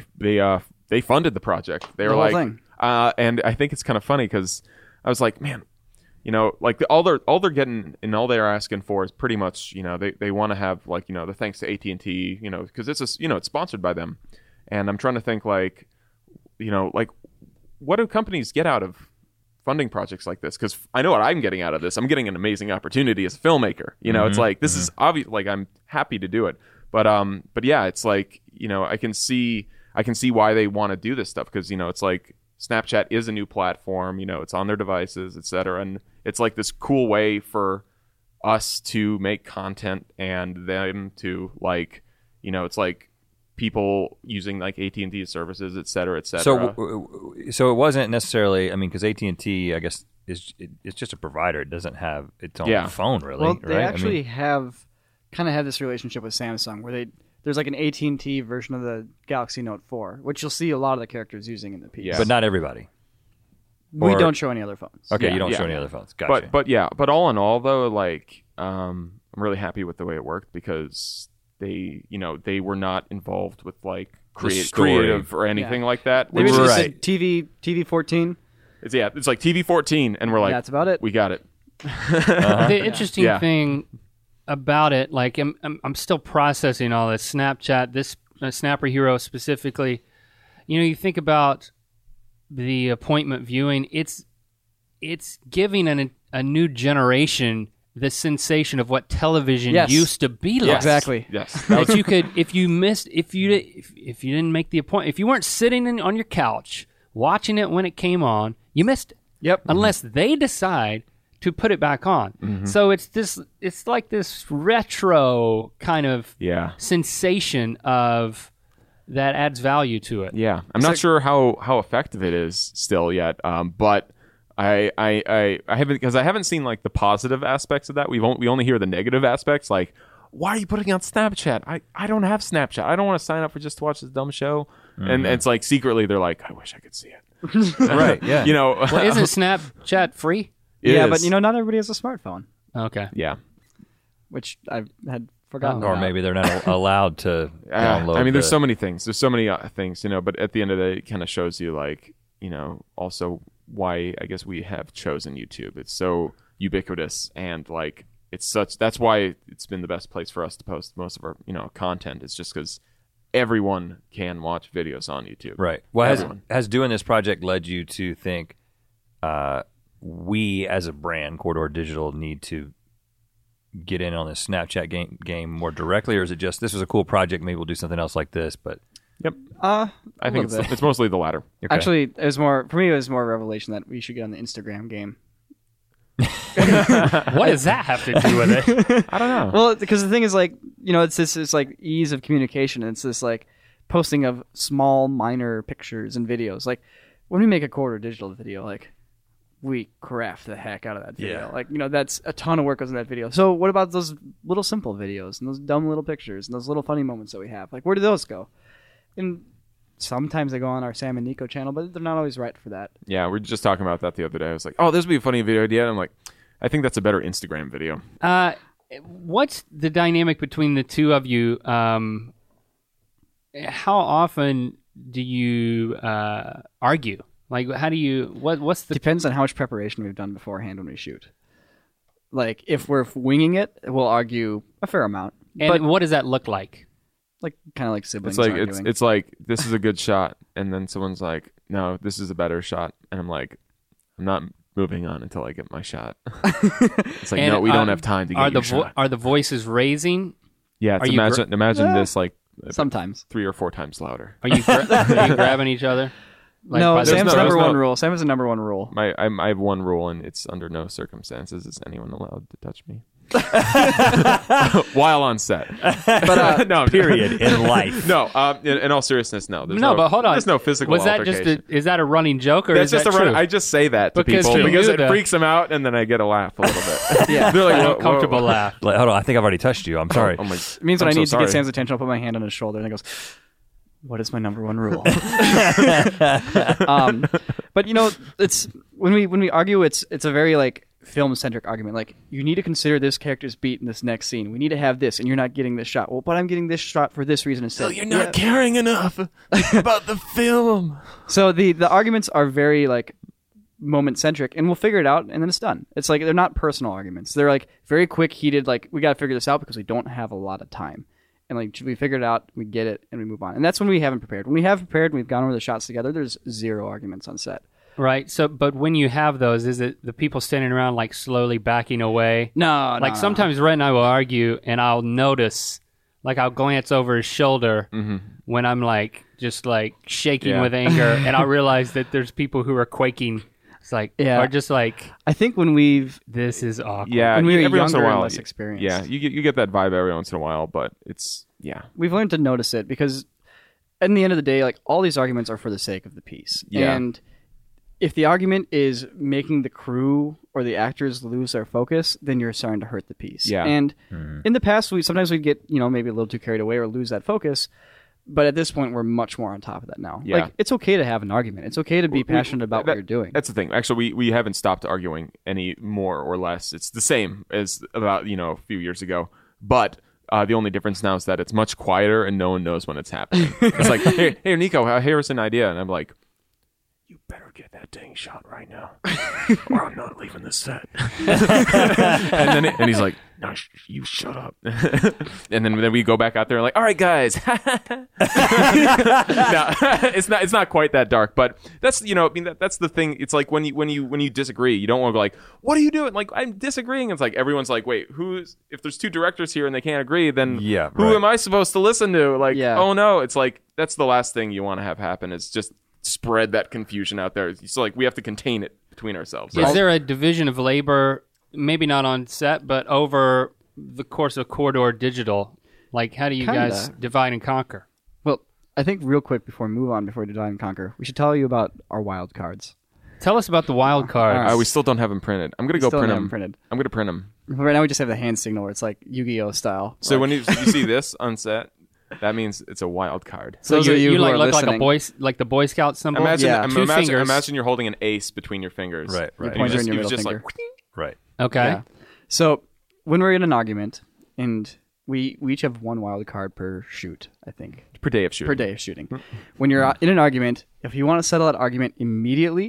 they funded the project. They were whole like, thing. and I think it's kind of funny because I was like, man, like all they're getting and all they're asking for is pretty much, they want to have like, the thanks to AT&T, because it's sponsored by them, and I'm trying to think like, like what do companies get out of funding projects like this? Because I know what I'm getting out of this. I'm getting an amazing opportunity as a filmmaker. It's like this is obvious. Like I'm happy to do it, but yeah, it's like I can see why they want to do this stuff because it's like Snapchat is a new platform. It's on their devices, etc. And it's like this cool way for us to make content and them to like it's like people using like AT&T services, etc., etc. So it wasn't necessarily. I mean, because AT&T, I guess, it's just a provider. It doesn't have its own phone, really. Well, right? they I actually mean, have kind of had this relationship with Samsung where there's like an AT&T version of the Galaxy Note 4, which you'll see a lot of the characters using in the piece. Yeah. but not everybody. We or- don't show any other phones. Okay, Yeah, you don't yeah. show any other phones. Gotcha. But all in all though, like I'm really happy with the way it worked because they were not involved with like story. creative or anything like that. They Which basically Right. said TV 14. it's like TV 14, and we're like, That's about it. We got it. The interesting Yeah. thing about it, like I'm still processing all this Snapchat, this Snapper Hero specifically. You think about the appointment viewing. It's giving a new generation the sensation of what television Yes. used to be like. Exactly. Yes. That you could, if you didn't make the appointment, if you weren't sitting on your couch watching it when it came on, you missed it. Yep. Unless they decide to put it back on. So it's like this retro kind of Yeah. sensation of that adds value to it. Yeah, I'm not sure how effective it is still yet, but I haven't, because I haven't seen like the positive aspects of that. We only hear the negative aspects, like why are you putting it on Snapchat? I don't have Snapchat. I don't want to sign up for just to watch this dumb show. And it's like secretly they're like, I wish I could see it. right? Yeah. Well, isn't Snapchat free? It yeah, is. but not everybody has a smartphone, Okay. yeah. which I had forgotten Or about. maybe they're not allowed to download. I mean, there's the- so many things. There's so many things, but at the end of the day, it kind of shows you like, also why I guess we have chosen YouTube. It's so ubiquitous and like that's why it's been the best place for us to post most of our content. It's just because everyone can watch videos on YouTube. Right. Well, Everyone. has doing this project led you to think we as a brand, Corridor Digital, need to get in on this Snapchat game more directly, or is it just this was a cool project, maybe we'll do something else like this? But Yep. I I think it's mostly the latter. okay. Actually, it was more for me. It was more a revelation that we should get on the Instagram game. What does that have to do with it? I don't know. Well, because the thing is, like, it's like ease of communication. It's this like posting of small, minor pictures and videos. Like when we make a Corridor Digital video, like we craft the heck out of that video. Yeah. Like that's a ton of work goes in that video. So what about those little simple videos and those dumb little pictures and those little funny moments that we have? Like where do those go? And sometimes they go on our Sam and Nico channel, but they're not always right for that. Yeah, we were just talking about that the other day. I was like, oh, this would be a funny video idea. And I'm like, I think that's a better Instagram video. What's the dynamic between the two of you? How often do you argue? Like, how do you? What's the? Depends on how much preparation we've done beforehand when we shoot. Like if we're winging it, we'll argue a fair amount. And But what does that look like? like kind of like siblings It's like arguing. it's like this is a good shot, and then someone's like, no, this is a better shot, and I'm like, I'm not moving on until I get my shot. It's like, And, no, we don't have time to Are get the your shot. are the voices raising? Yeah, are it's you imagine Yeah. this like Sometimes. 3 or 4 times louder. Are you grabbing each other? Like, No, by the- Sam's no- number there's one no- rule. Sam has the number one rule. I have one rule, and it's under no circumstances is anyone allowed to touch me while on set. But no, period in life. No, in all seriousness, no. There's No, but hold on. There's no physical Was that just altercation. is that a running joke or That's is just that a run. true? I just say that to Because people to because you, it the- freaks them out, and then I get a laugh a little bit. yeah, They're like, An "Whoa, uncomfortable whoa." laugh. Like, hold on, I think I've already touched you. I'm sorry. Oh my! it means when I'm I so need to sorry. get Sam's attention, I'll put my hand on his shoulder and he goes, "What is my number one rule?" But it's when we argue, it's a very like film centric argument. Like you need to consider this character's beat in this next scene. We need to have this, and you're not getting this shot. Well, but I'm getting this shot for this reason instead. You're not caring enough about the film. So the arguments are very like moment centric, and we'll figure it out, and then it's done. It's like they're not personal arguments. They're like very quick, heated. Like we got to figure this out because we don't have a lot of time. And like we figure it out, we get it, and we move on. And that's when we haven't prepared. When we have prepared, and we've gone over the shots together. There's zero arguments on set. Right. So, but when you have those, is it the people standing around like slowly backing away? No, Like sometimes Rhett and I will argue, and I'll notice, like I'll glance over his shoulder when I'm like just like shaking Yeah. with anger, and I'll realize that there's people who are quaking. It's like, Yeah. or just like, I think when we've this is awkward. Yeah, When we were every once in a younger and while, less experienced. Yeah, you get that vibe every once in a while, but it's we've learned to notice it because in the end of the day, like all these arguments are for the sake of the piece. Yeah. And if the argument is making the crew or the actors lose their focus, then you're starting to hurt the piece. Yeah. And in the past, sometimes we'd get, maybe a little too carried away or lose that focus. But at this point, we're much more on top of that now. Yeah. Like, it's okay to have an argument. It's okay to be passionate about what you're doing. That's the thing. Actually, we haven't stopped arguing any more or less. It's the same as about a few years ago, but the only difference now is that it's much quieter and no one knows when it's happening. It's like, hey Nico, here's an idea, and I'm like, you better get that dang shot right now, or I'm not leaving the set. and he's like, no, you shut up. And then we go back out there and like, all right, guys. No, it's not quite that dark, but that's that's the thing. It's like when you disagree, you don't want to go like, what are you doing? Like, I'm disagreeing. It's like everyone's like, wait, if there's 2 directors here and they can't agree, then Yeah, who right. am I supposed to listen to? Like, Yeah. oh no, it's like that's the last thing you want to have happen is just spread that confusion out there. So like we have to contain it between ourselves. Is there a division of labor, maybe not on set, but over the course of Corridor Digital? Like, how do you Kinda. guys divide and conquer? Well, I think real quick before we move on, before we divide and conquer, we should tell you about our wild cards. Tell us about the wild cards. We still don't have them printed. I'm gonna go Still print don't have them. them printed. I'm gonna print them. Right now, we just have the hand signal where it's like Yu-Gi-Oh style. So when you see this on set, that means it's a wild card. So Those you of you who like are look like a listening- like the Boy Scout symbol. Imagine, Yeah. Two fingers. imagine you're holding an ace between your fingers. Right, right. And Pointer in your you middle just finger. like, Right. Okay. Yeah. So when we're in an argument, and we each have 1 wild card per shoot, I think, per day of shooting. per day of shooting. When you're in an argument, if you want to settle that argument immediately,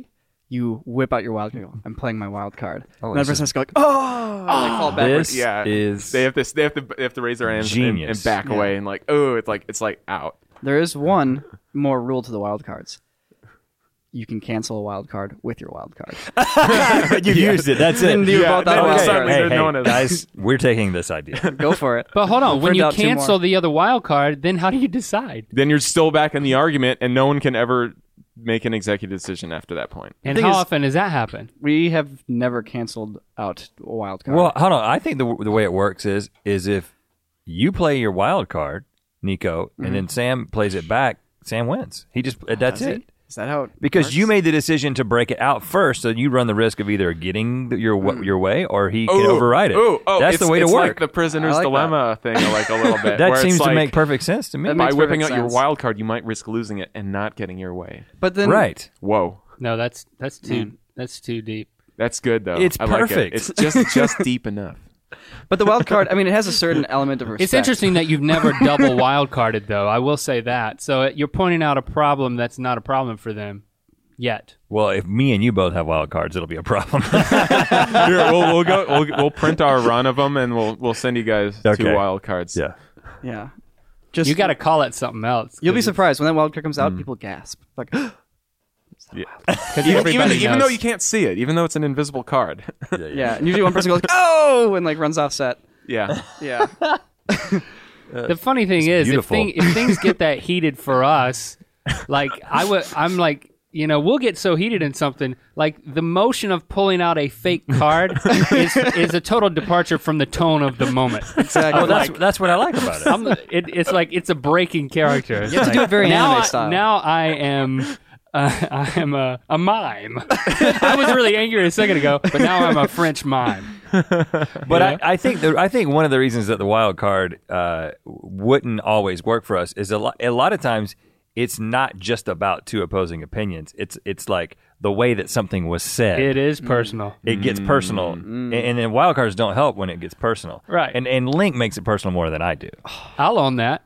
you whip out your wild card. I'm playing my wild card. Oh, and that this person has to go like, oh, and, like fall backwards. This Yeah, is they have to raise their hands and genius. back away and like, oh, it's like out. There is one more rule to the wild cards. You can cancel a wild card with your wild card. But you've used it. That's it. Then you're both out of wild suddenly cards. there's no one else. guys, we're taking this idea. Go for it. But hold on, when print you out 2 cancel more. the other wild card, then how do you decide? Then you're still back in the argument, and no one can ever make an executive decision after that point. And thing how is- often does that happen? We have never canceled out a wild card. Well, hold on. I think the way it works is if you play your wild card, Nico, and then Sam plays it back, Sam wins. He just that's Does it. he? Is that how it Because works? you made the decision to break it out first, so you run the risk of either getting your way or he can override it. That's the way to it's work. Like the prisoner's I like dilemma thing, like a little bit. that where seems it's to like, make perfect sense to me. That by makes whipping out perfect your sense. wild card, you might risk losing it and not getting your way. But then Right. Whoa, No, that's too deep. that's good though. It's I like perfect. it. It's just deep enough. But the wild card, I mean, it has a certain element of respect. It's interesting that you've never double wild carded, though. I will say that. So you're pointing out a problem that's not a problem for them yet. Well, if me and you both have wild cards, it'll be a problem. Here, we'll print our run of them and we'll send you guys Okay. 2 wild cards. yeah. Yeah. Just You got to call it something else. You'll be surprised when that wild card comes out. People gasp like, Yeah. Because Even though you can't see it, even though it's an invisible card. yeah. And usually one person goes, like, oh, and like runs off set. Yeah. Yeah. The funny thing is, beautiful. if things get that heated for us, like I'm like, we'll get so heated in something. Like the motion of pulling out a fake card is a total departure from the tone of the moment. Exactly. Oh, that's what I like about it. It's like it's a breaking character. You have to do it very anime style. Now I am a mime. I was really angry a second ago, but now I'm a French mime. But I think one of the reasons that the wild card wouldn't always work for us is a lot of times it's not just about 2 opposing opinions. It's like the way that something was said. It is personal. It gets personal, and then wild cards don't help when it gets personal. Right. And Link makes it personal more than I do. I'll own that.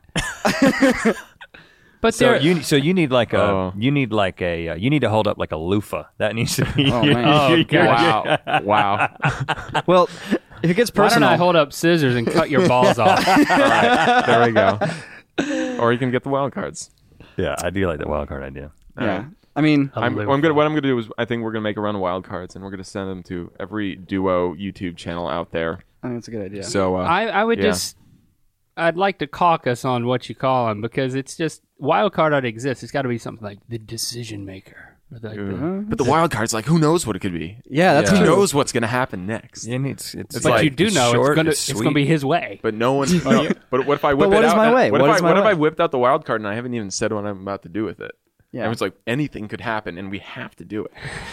But So there, you need like Oh. you need to hold up like a loofah. That needs to be. Oh, man. oh god. Wow. Well, if it gets Why don't personal, I hold up scissors and cut your balls off? All right. There we go. Or you can get the wild cards. Yeah, I do like the wild card idea. yeah. I mean, What I'm gonna do is I think we're gonna make a run of wild cards and we're gonna send them to every duo YouTube channel out there. I think it's a good idea. So I would Yeah. I'd like to caucus on what you call them because it's just wild card ought to exist. It's got to be something like the decision maker. Or like but the wild card's like, who knows what it could be? yeah, that's Who true. knows what's gonna happen next? And it's but like, you do know short, it's gonna be his way. But no one. No, but what if I whip But what it is out? my way? What, What if, is I, my what if way? I whipped out the wild card and I haven't even said what I'm about to do with it? Yeah. And it's like anything could happen, and we have to do it.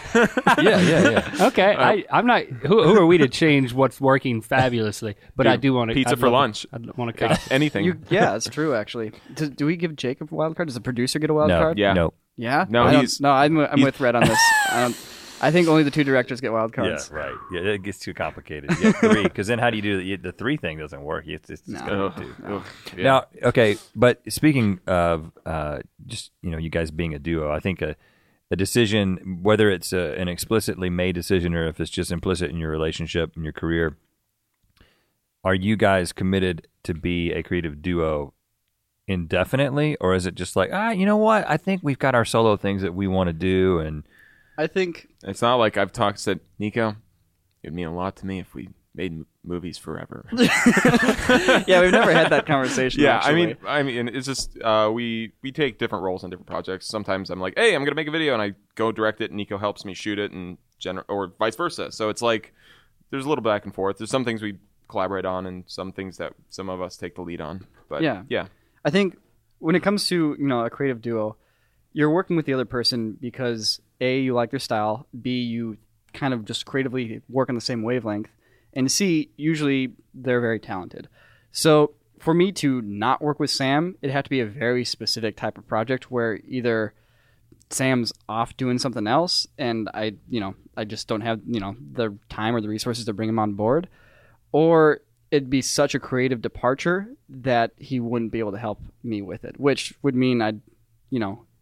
yeah. Okay, I'm not. Who are we to change what's working fabulously? But Dude, I do want to pizza for lunch. I want to cut. Anything. Yeah, that's true. Actually, do we give Jake a wild card? Does the producer get a wild No, card? Yeah. no. Yeah. No, I don't- he's- no. I'm he's- with Red on this. I think only the 2 directors get wild Yeah, cards. right. Yeah, it gets too complicated. You get 3, because then how do you do the 3 thing? Doesn't work. It's just No. gotta do 2. Ugh. Yeah. Now, okay, but speaking of just you guys being a duo, I think a decision, whether it's an explicitly made decision or if it's just implicit in your relationship and your career, are you guys committed to be a creative duo indefinitely, or is it just like, you know what? I think we've got our solo things that we want to do, and I think It's not like I've said, Nico, it'd mean a lot to me if we made movies forever. yeah, we've never had that conversation. Yeah, actually. I mean, it's just we take different roles in different projects. Sometimes I'm like, hey, I'm gonna make a video, and I go direct it, and Nico helps me shoot it, and or vice versa. So it's like there's a little back and forth. There's some things we collaborate on, and some things that some of us take the lead on. But Yeah. yeah, I think when it comes to a creative duo, you're working with the other person because A, you like their style, B, you kind of just creatively work on the same wavelength, and C, usually they're very talented. So for me to not work with Sam, it'd have to be a very specific type of project where either Sam's off doing something else and I just don't have the time or the resources to bring him on board, or it'd be such a creative departure that he wouldn't be able to help me with it, which would mean I'd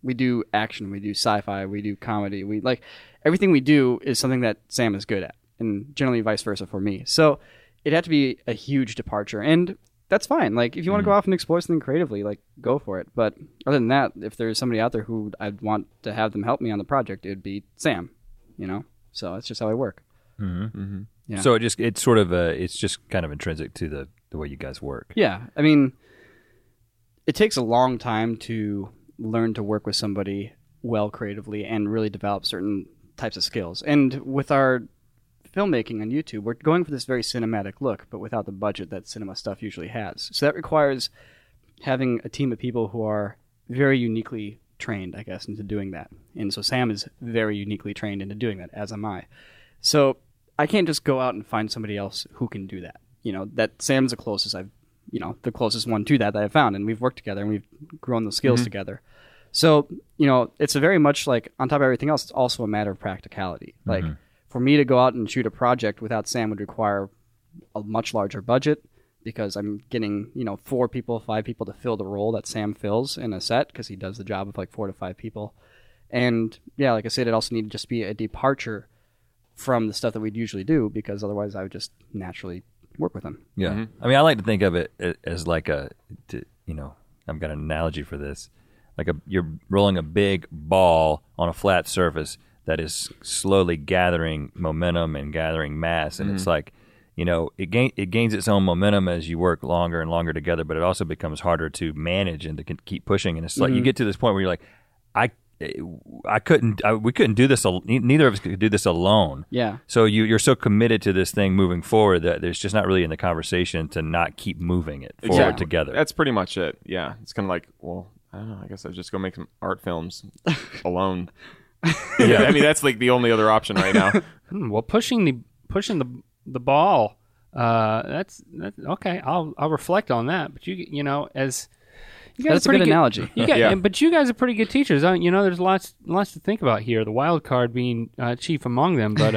we do action, we do sci-fi, we do comedy. We like everything we do is something that Sam is good at, and generally vice versa for me. So it had to be a huge departure, and that's fine. Like if you want to go off and explore something creatively, like go for it. But other than that, if there's somebody out there who I'd want to have them help me on the project, it would be Sam. You know, so that's just how I work. Yeah. So it's sort of it's just kind of intrinsic to the way you guys work. Yeah, I mean, it takes a long time to learn to work with somebody well creatively and really develop certain types of skills. And with our filmmaking on YouTube, we're going for this very cinematic look, but without the budget that cinema stuff usually has. So that requires having a team of people who are very uniquely trained, I guess, into doing that. And so Sam is very uniquely trained into doing that, as am I. So I can't just go out and find somebody else who can do that. You know, that Sam's the closest the closest one to that I've found, and we've worked together and we've grown those skills together. So, you know, it's a very much like, on top of everything else, it's also a matter of practicality. Like, for me to go out and shoot a project without Sam would require a much larger budget, because I'm getting, 4 people, 5 people to fill the role that Sam fills in a set, because he does the job of like 4 to 5 people. And yeah, like I said, it also needed to just be a departure from the stuff that we'd usually do, because otherwise I would just naturally work with him. Yeah. I mean, I like to think of it as like I've got an analogy for this. Like you're rolling a big ball on a flat surface that is slowly gathering momentum and gathering mass. And it's like, it gains its own momentum as you work longer and longer together, but it also becomes harder to manage and to keep pushing. And it's like you get to this point where you're like, we couldn't do this. Neither of us could do this alone. Yeah. So you're so committed to this thing moving forward that there's just not really in the conversation to not keep moving it forward together. That's pretty much it. Yeah. It's kind of like, well, I don't know. I guess I'll just go make some art films alone. Yeah. I mean, that's like the only other option right now. Well, pushing the ball. That's okay. I'll reflect on that. But as you guys that's a good analogy. But you guys are pretty good teachers. There's lots to think about here. The wild card being chief among them. But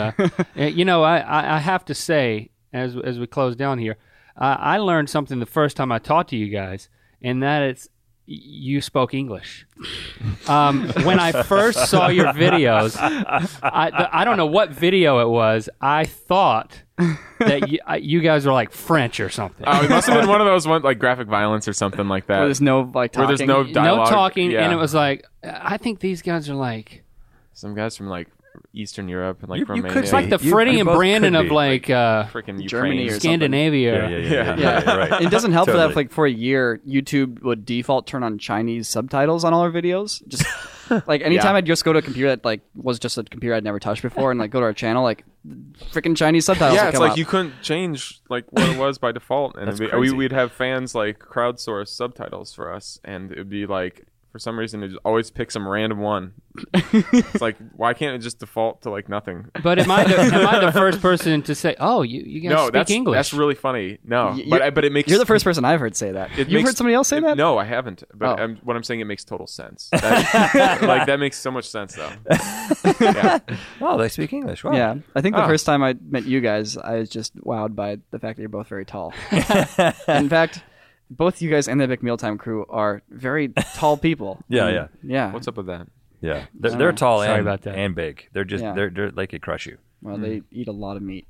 I have to say, as we close down here, I learned something the first time I talked to you guys, and that it's you spoke English. When I first saw your videos, I don't know what video it was. I thought that you guys were like French or something. Oh, it must have been one of those ones like graphic violence or something like that. Where there's no talking. Where there's no dialogue. No talking, yeah. and it was like, I think these guys are like some guys from like Eastern Europe and like Romania. It's like the Freddie and Brandon of like freaking Germany or Scandinavia. Yeah, right. It doesn't help Totally. that like for a year YouTube would default turn on Chinese subtitles on all our videos. Just like anytime I'd just go to a computer that like was just a computer I'd never touched before and like go to our channel, like freaking Chinese subtitles. Yeah, would it's come like up. you couldn't change like what it was by default, and we'd have fans like crowdsource subtitles for us, and it'd be like, for some reason, it just always pick some random one. It's like, why can't it just default to like nothing? But am I the first person to say, "Oh, you guys speak English"? That's really funny. No, but it makes You're the first person I've heard say that. You've heard somebody else say that? No, I haven't. But what I'm saying, it makes total sense. That makes so much sense, though. Yeah. Oh, they speak English. Wow. Yeah, I think the first time I met you guys, I was just wowed by the fact that you're both very tall. In fact, both you guys and the Epic Mealtime crew are very tall people. Yeah. What's up with that? Yeah, they're tall about that. and big. They're just they could crush you. Well, they eat a lot of meat.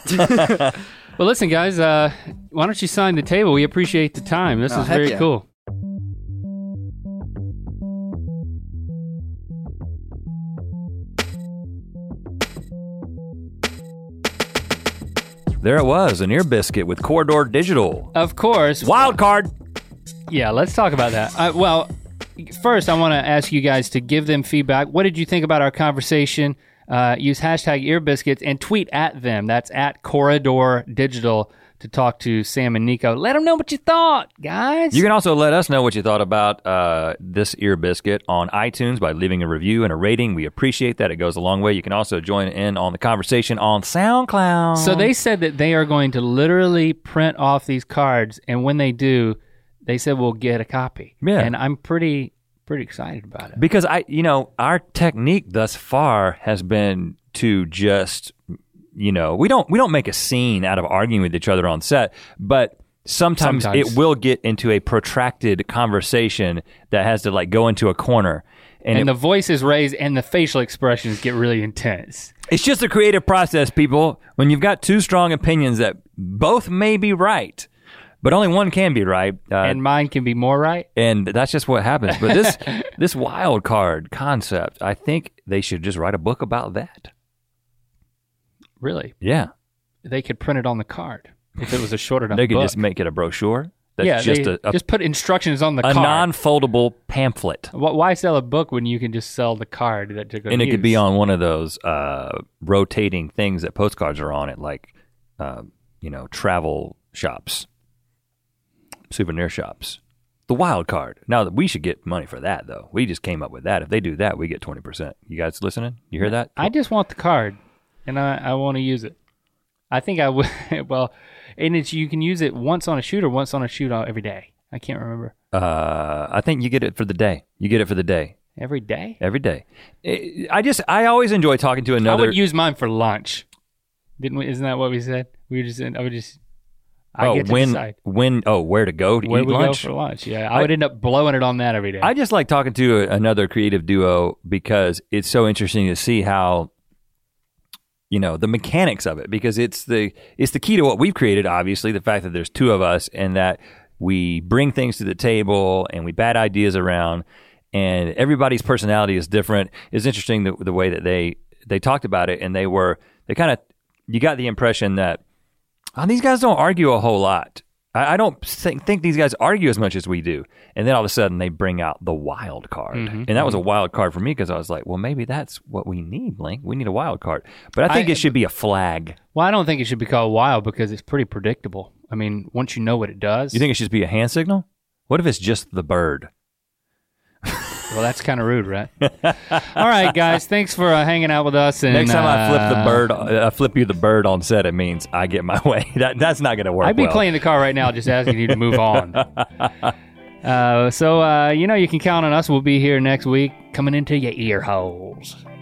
Well, listen, guys. Why don't you sign the table? We appreciate the time. This is heck very yeah. cool. There it was, an ear biscuit with Corridor Digital. Of course. Wild card. Yeah, let's talk about that. Well, first, I want to ask you guys to give them feedback. What did you think about our conversation? Use hashtag earbiscuits and tweet at them. That's at Corridor Digital to talk to Sam and Nico. Let them know what you thought, guys. You can also let us know what you thought about this ear biscuit on iTunes by leaving a review and a rating. We appreciate that. It goes a long way. You can also join in on the conversation on SoundCloud. So they said that they are going to literally print off these cards, and when they do, they said we'll get a copy. Yeah. And I'm pretty excited about it. Because our technique thus far has been to just, we don't make a scene out of arguing with each other on set, but sometimes it will get into a protracted conversation that has to like go into a corner. And the voice is raised and the facial expressions get really intense. It's just a creative process, people. When you've got two strong opinions that both may be right, but only one can be right. And mine can be more right. And that's just what happens. But this wild card concept, I think they should just write a book about that. Really? Yeah. They could print it on the card if it was a short enough They could book. just make it a brochure. That's Yeah, just just put instructions on the a card. non-foldable pamphlet. Why sell a book when you can just sell the card that you're going And to it use? could be on one of those rotating things that postcards are on it, like, travel shops, souvenir shops. The wild card. Now, we should get money for that, though. We just came up with that. If they do that, we get 20%. You guys listening? You hear that? I just want the card, and I want to use it. I think I would. Well, and you can use it once on a shoot or once on a shoot every day. I can't remember. I think you get it for the day. You get it for the day. Every day? Every day. I always enjoy talking to another. I would use mine for lunch. Didn't we? Isn't that what we said? I get to decide. Where to go to Where eat we lunch? go for lunch. Yeah, I would end up blowing it on that every day. I just like talking to another creative duo because it's so interesting to see how, the mechanics of it, because it's the key to what we've created, obviously, the fact that there's two of us and that we bring things to the table and we bat ideas around and everybody's personality is different. It's interesting the way that they talked about it, and you got the impression that these guys don't argue a whole lot. I don't think these guys argue as much as we do. And then all of a sudden they bring out the wild card. And that was a wild card for me because I was like, well, maybe that's what we need, Link. We need a wild card. But I think it should be a flag. Well, I don't think it should be called wild because it's pretty predictable. I mean, once you know what it does. You think it should be a hand signal? What if it's just the bird? Well, that's kind of rude, right? All right, guys. Thanks for hanging out with us. And Next time I flip you the bird on set, it means I get my way. That's not going to work. I'd be well. playing the car right now, just asking you to move on. So you can count on us. We'll be here next week, coming into your ear holes.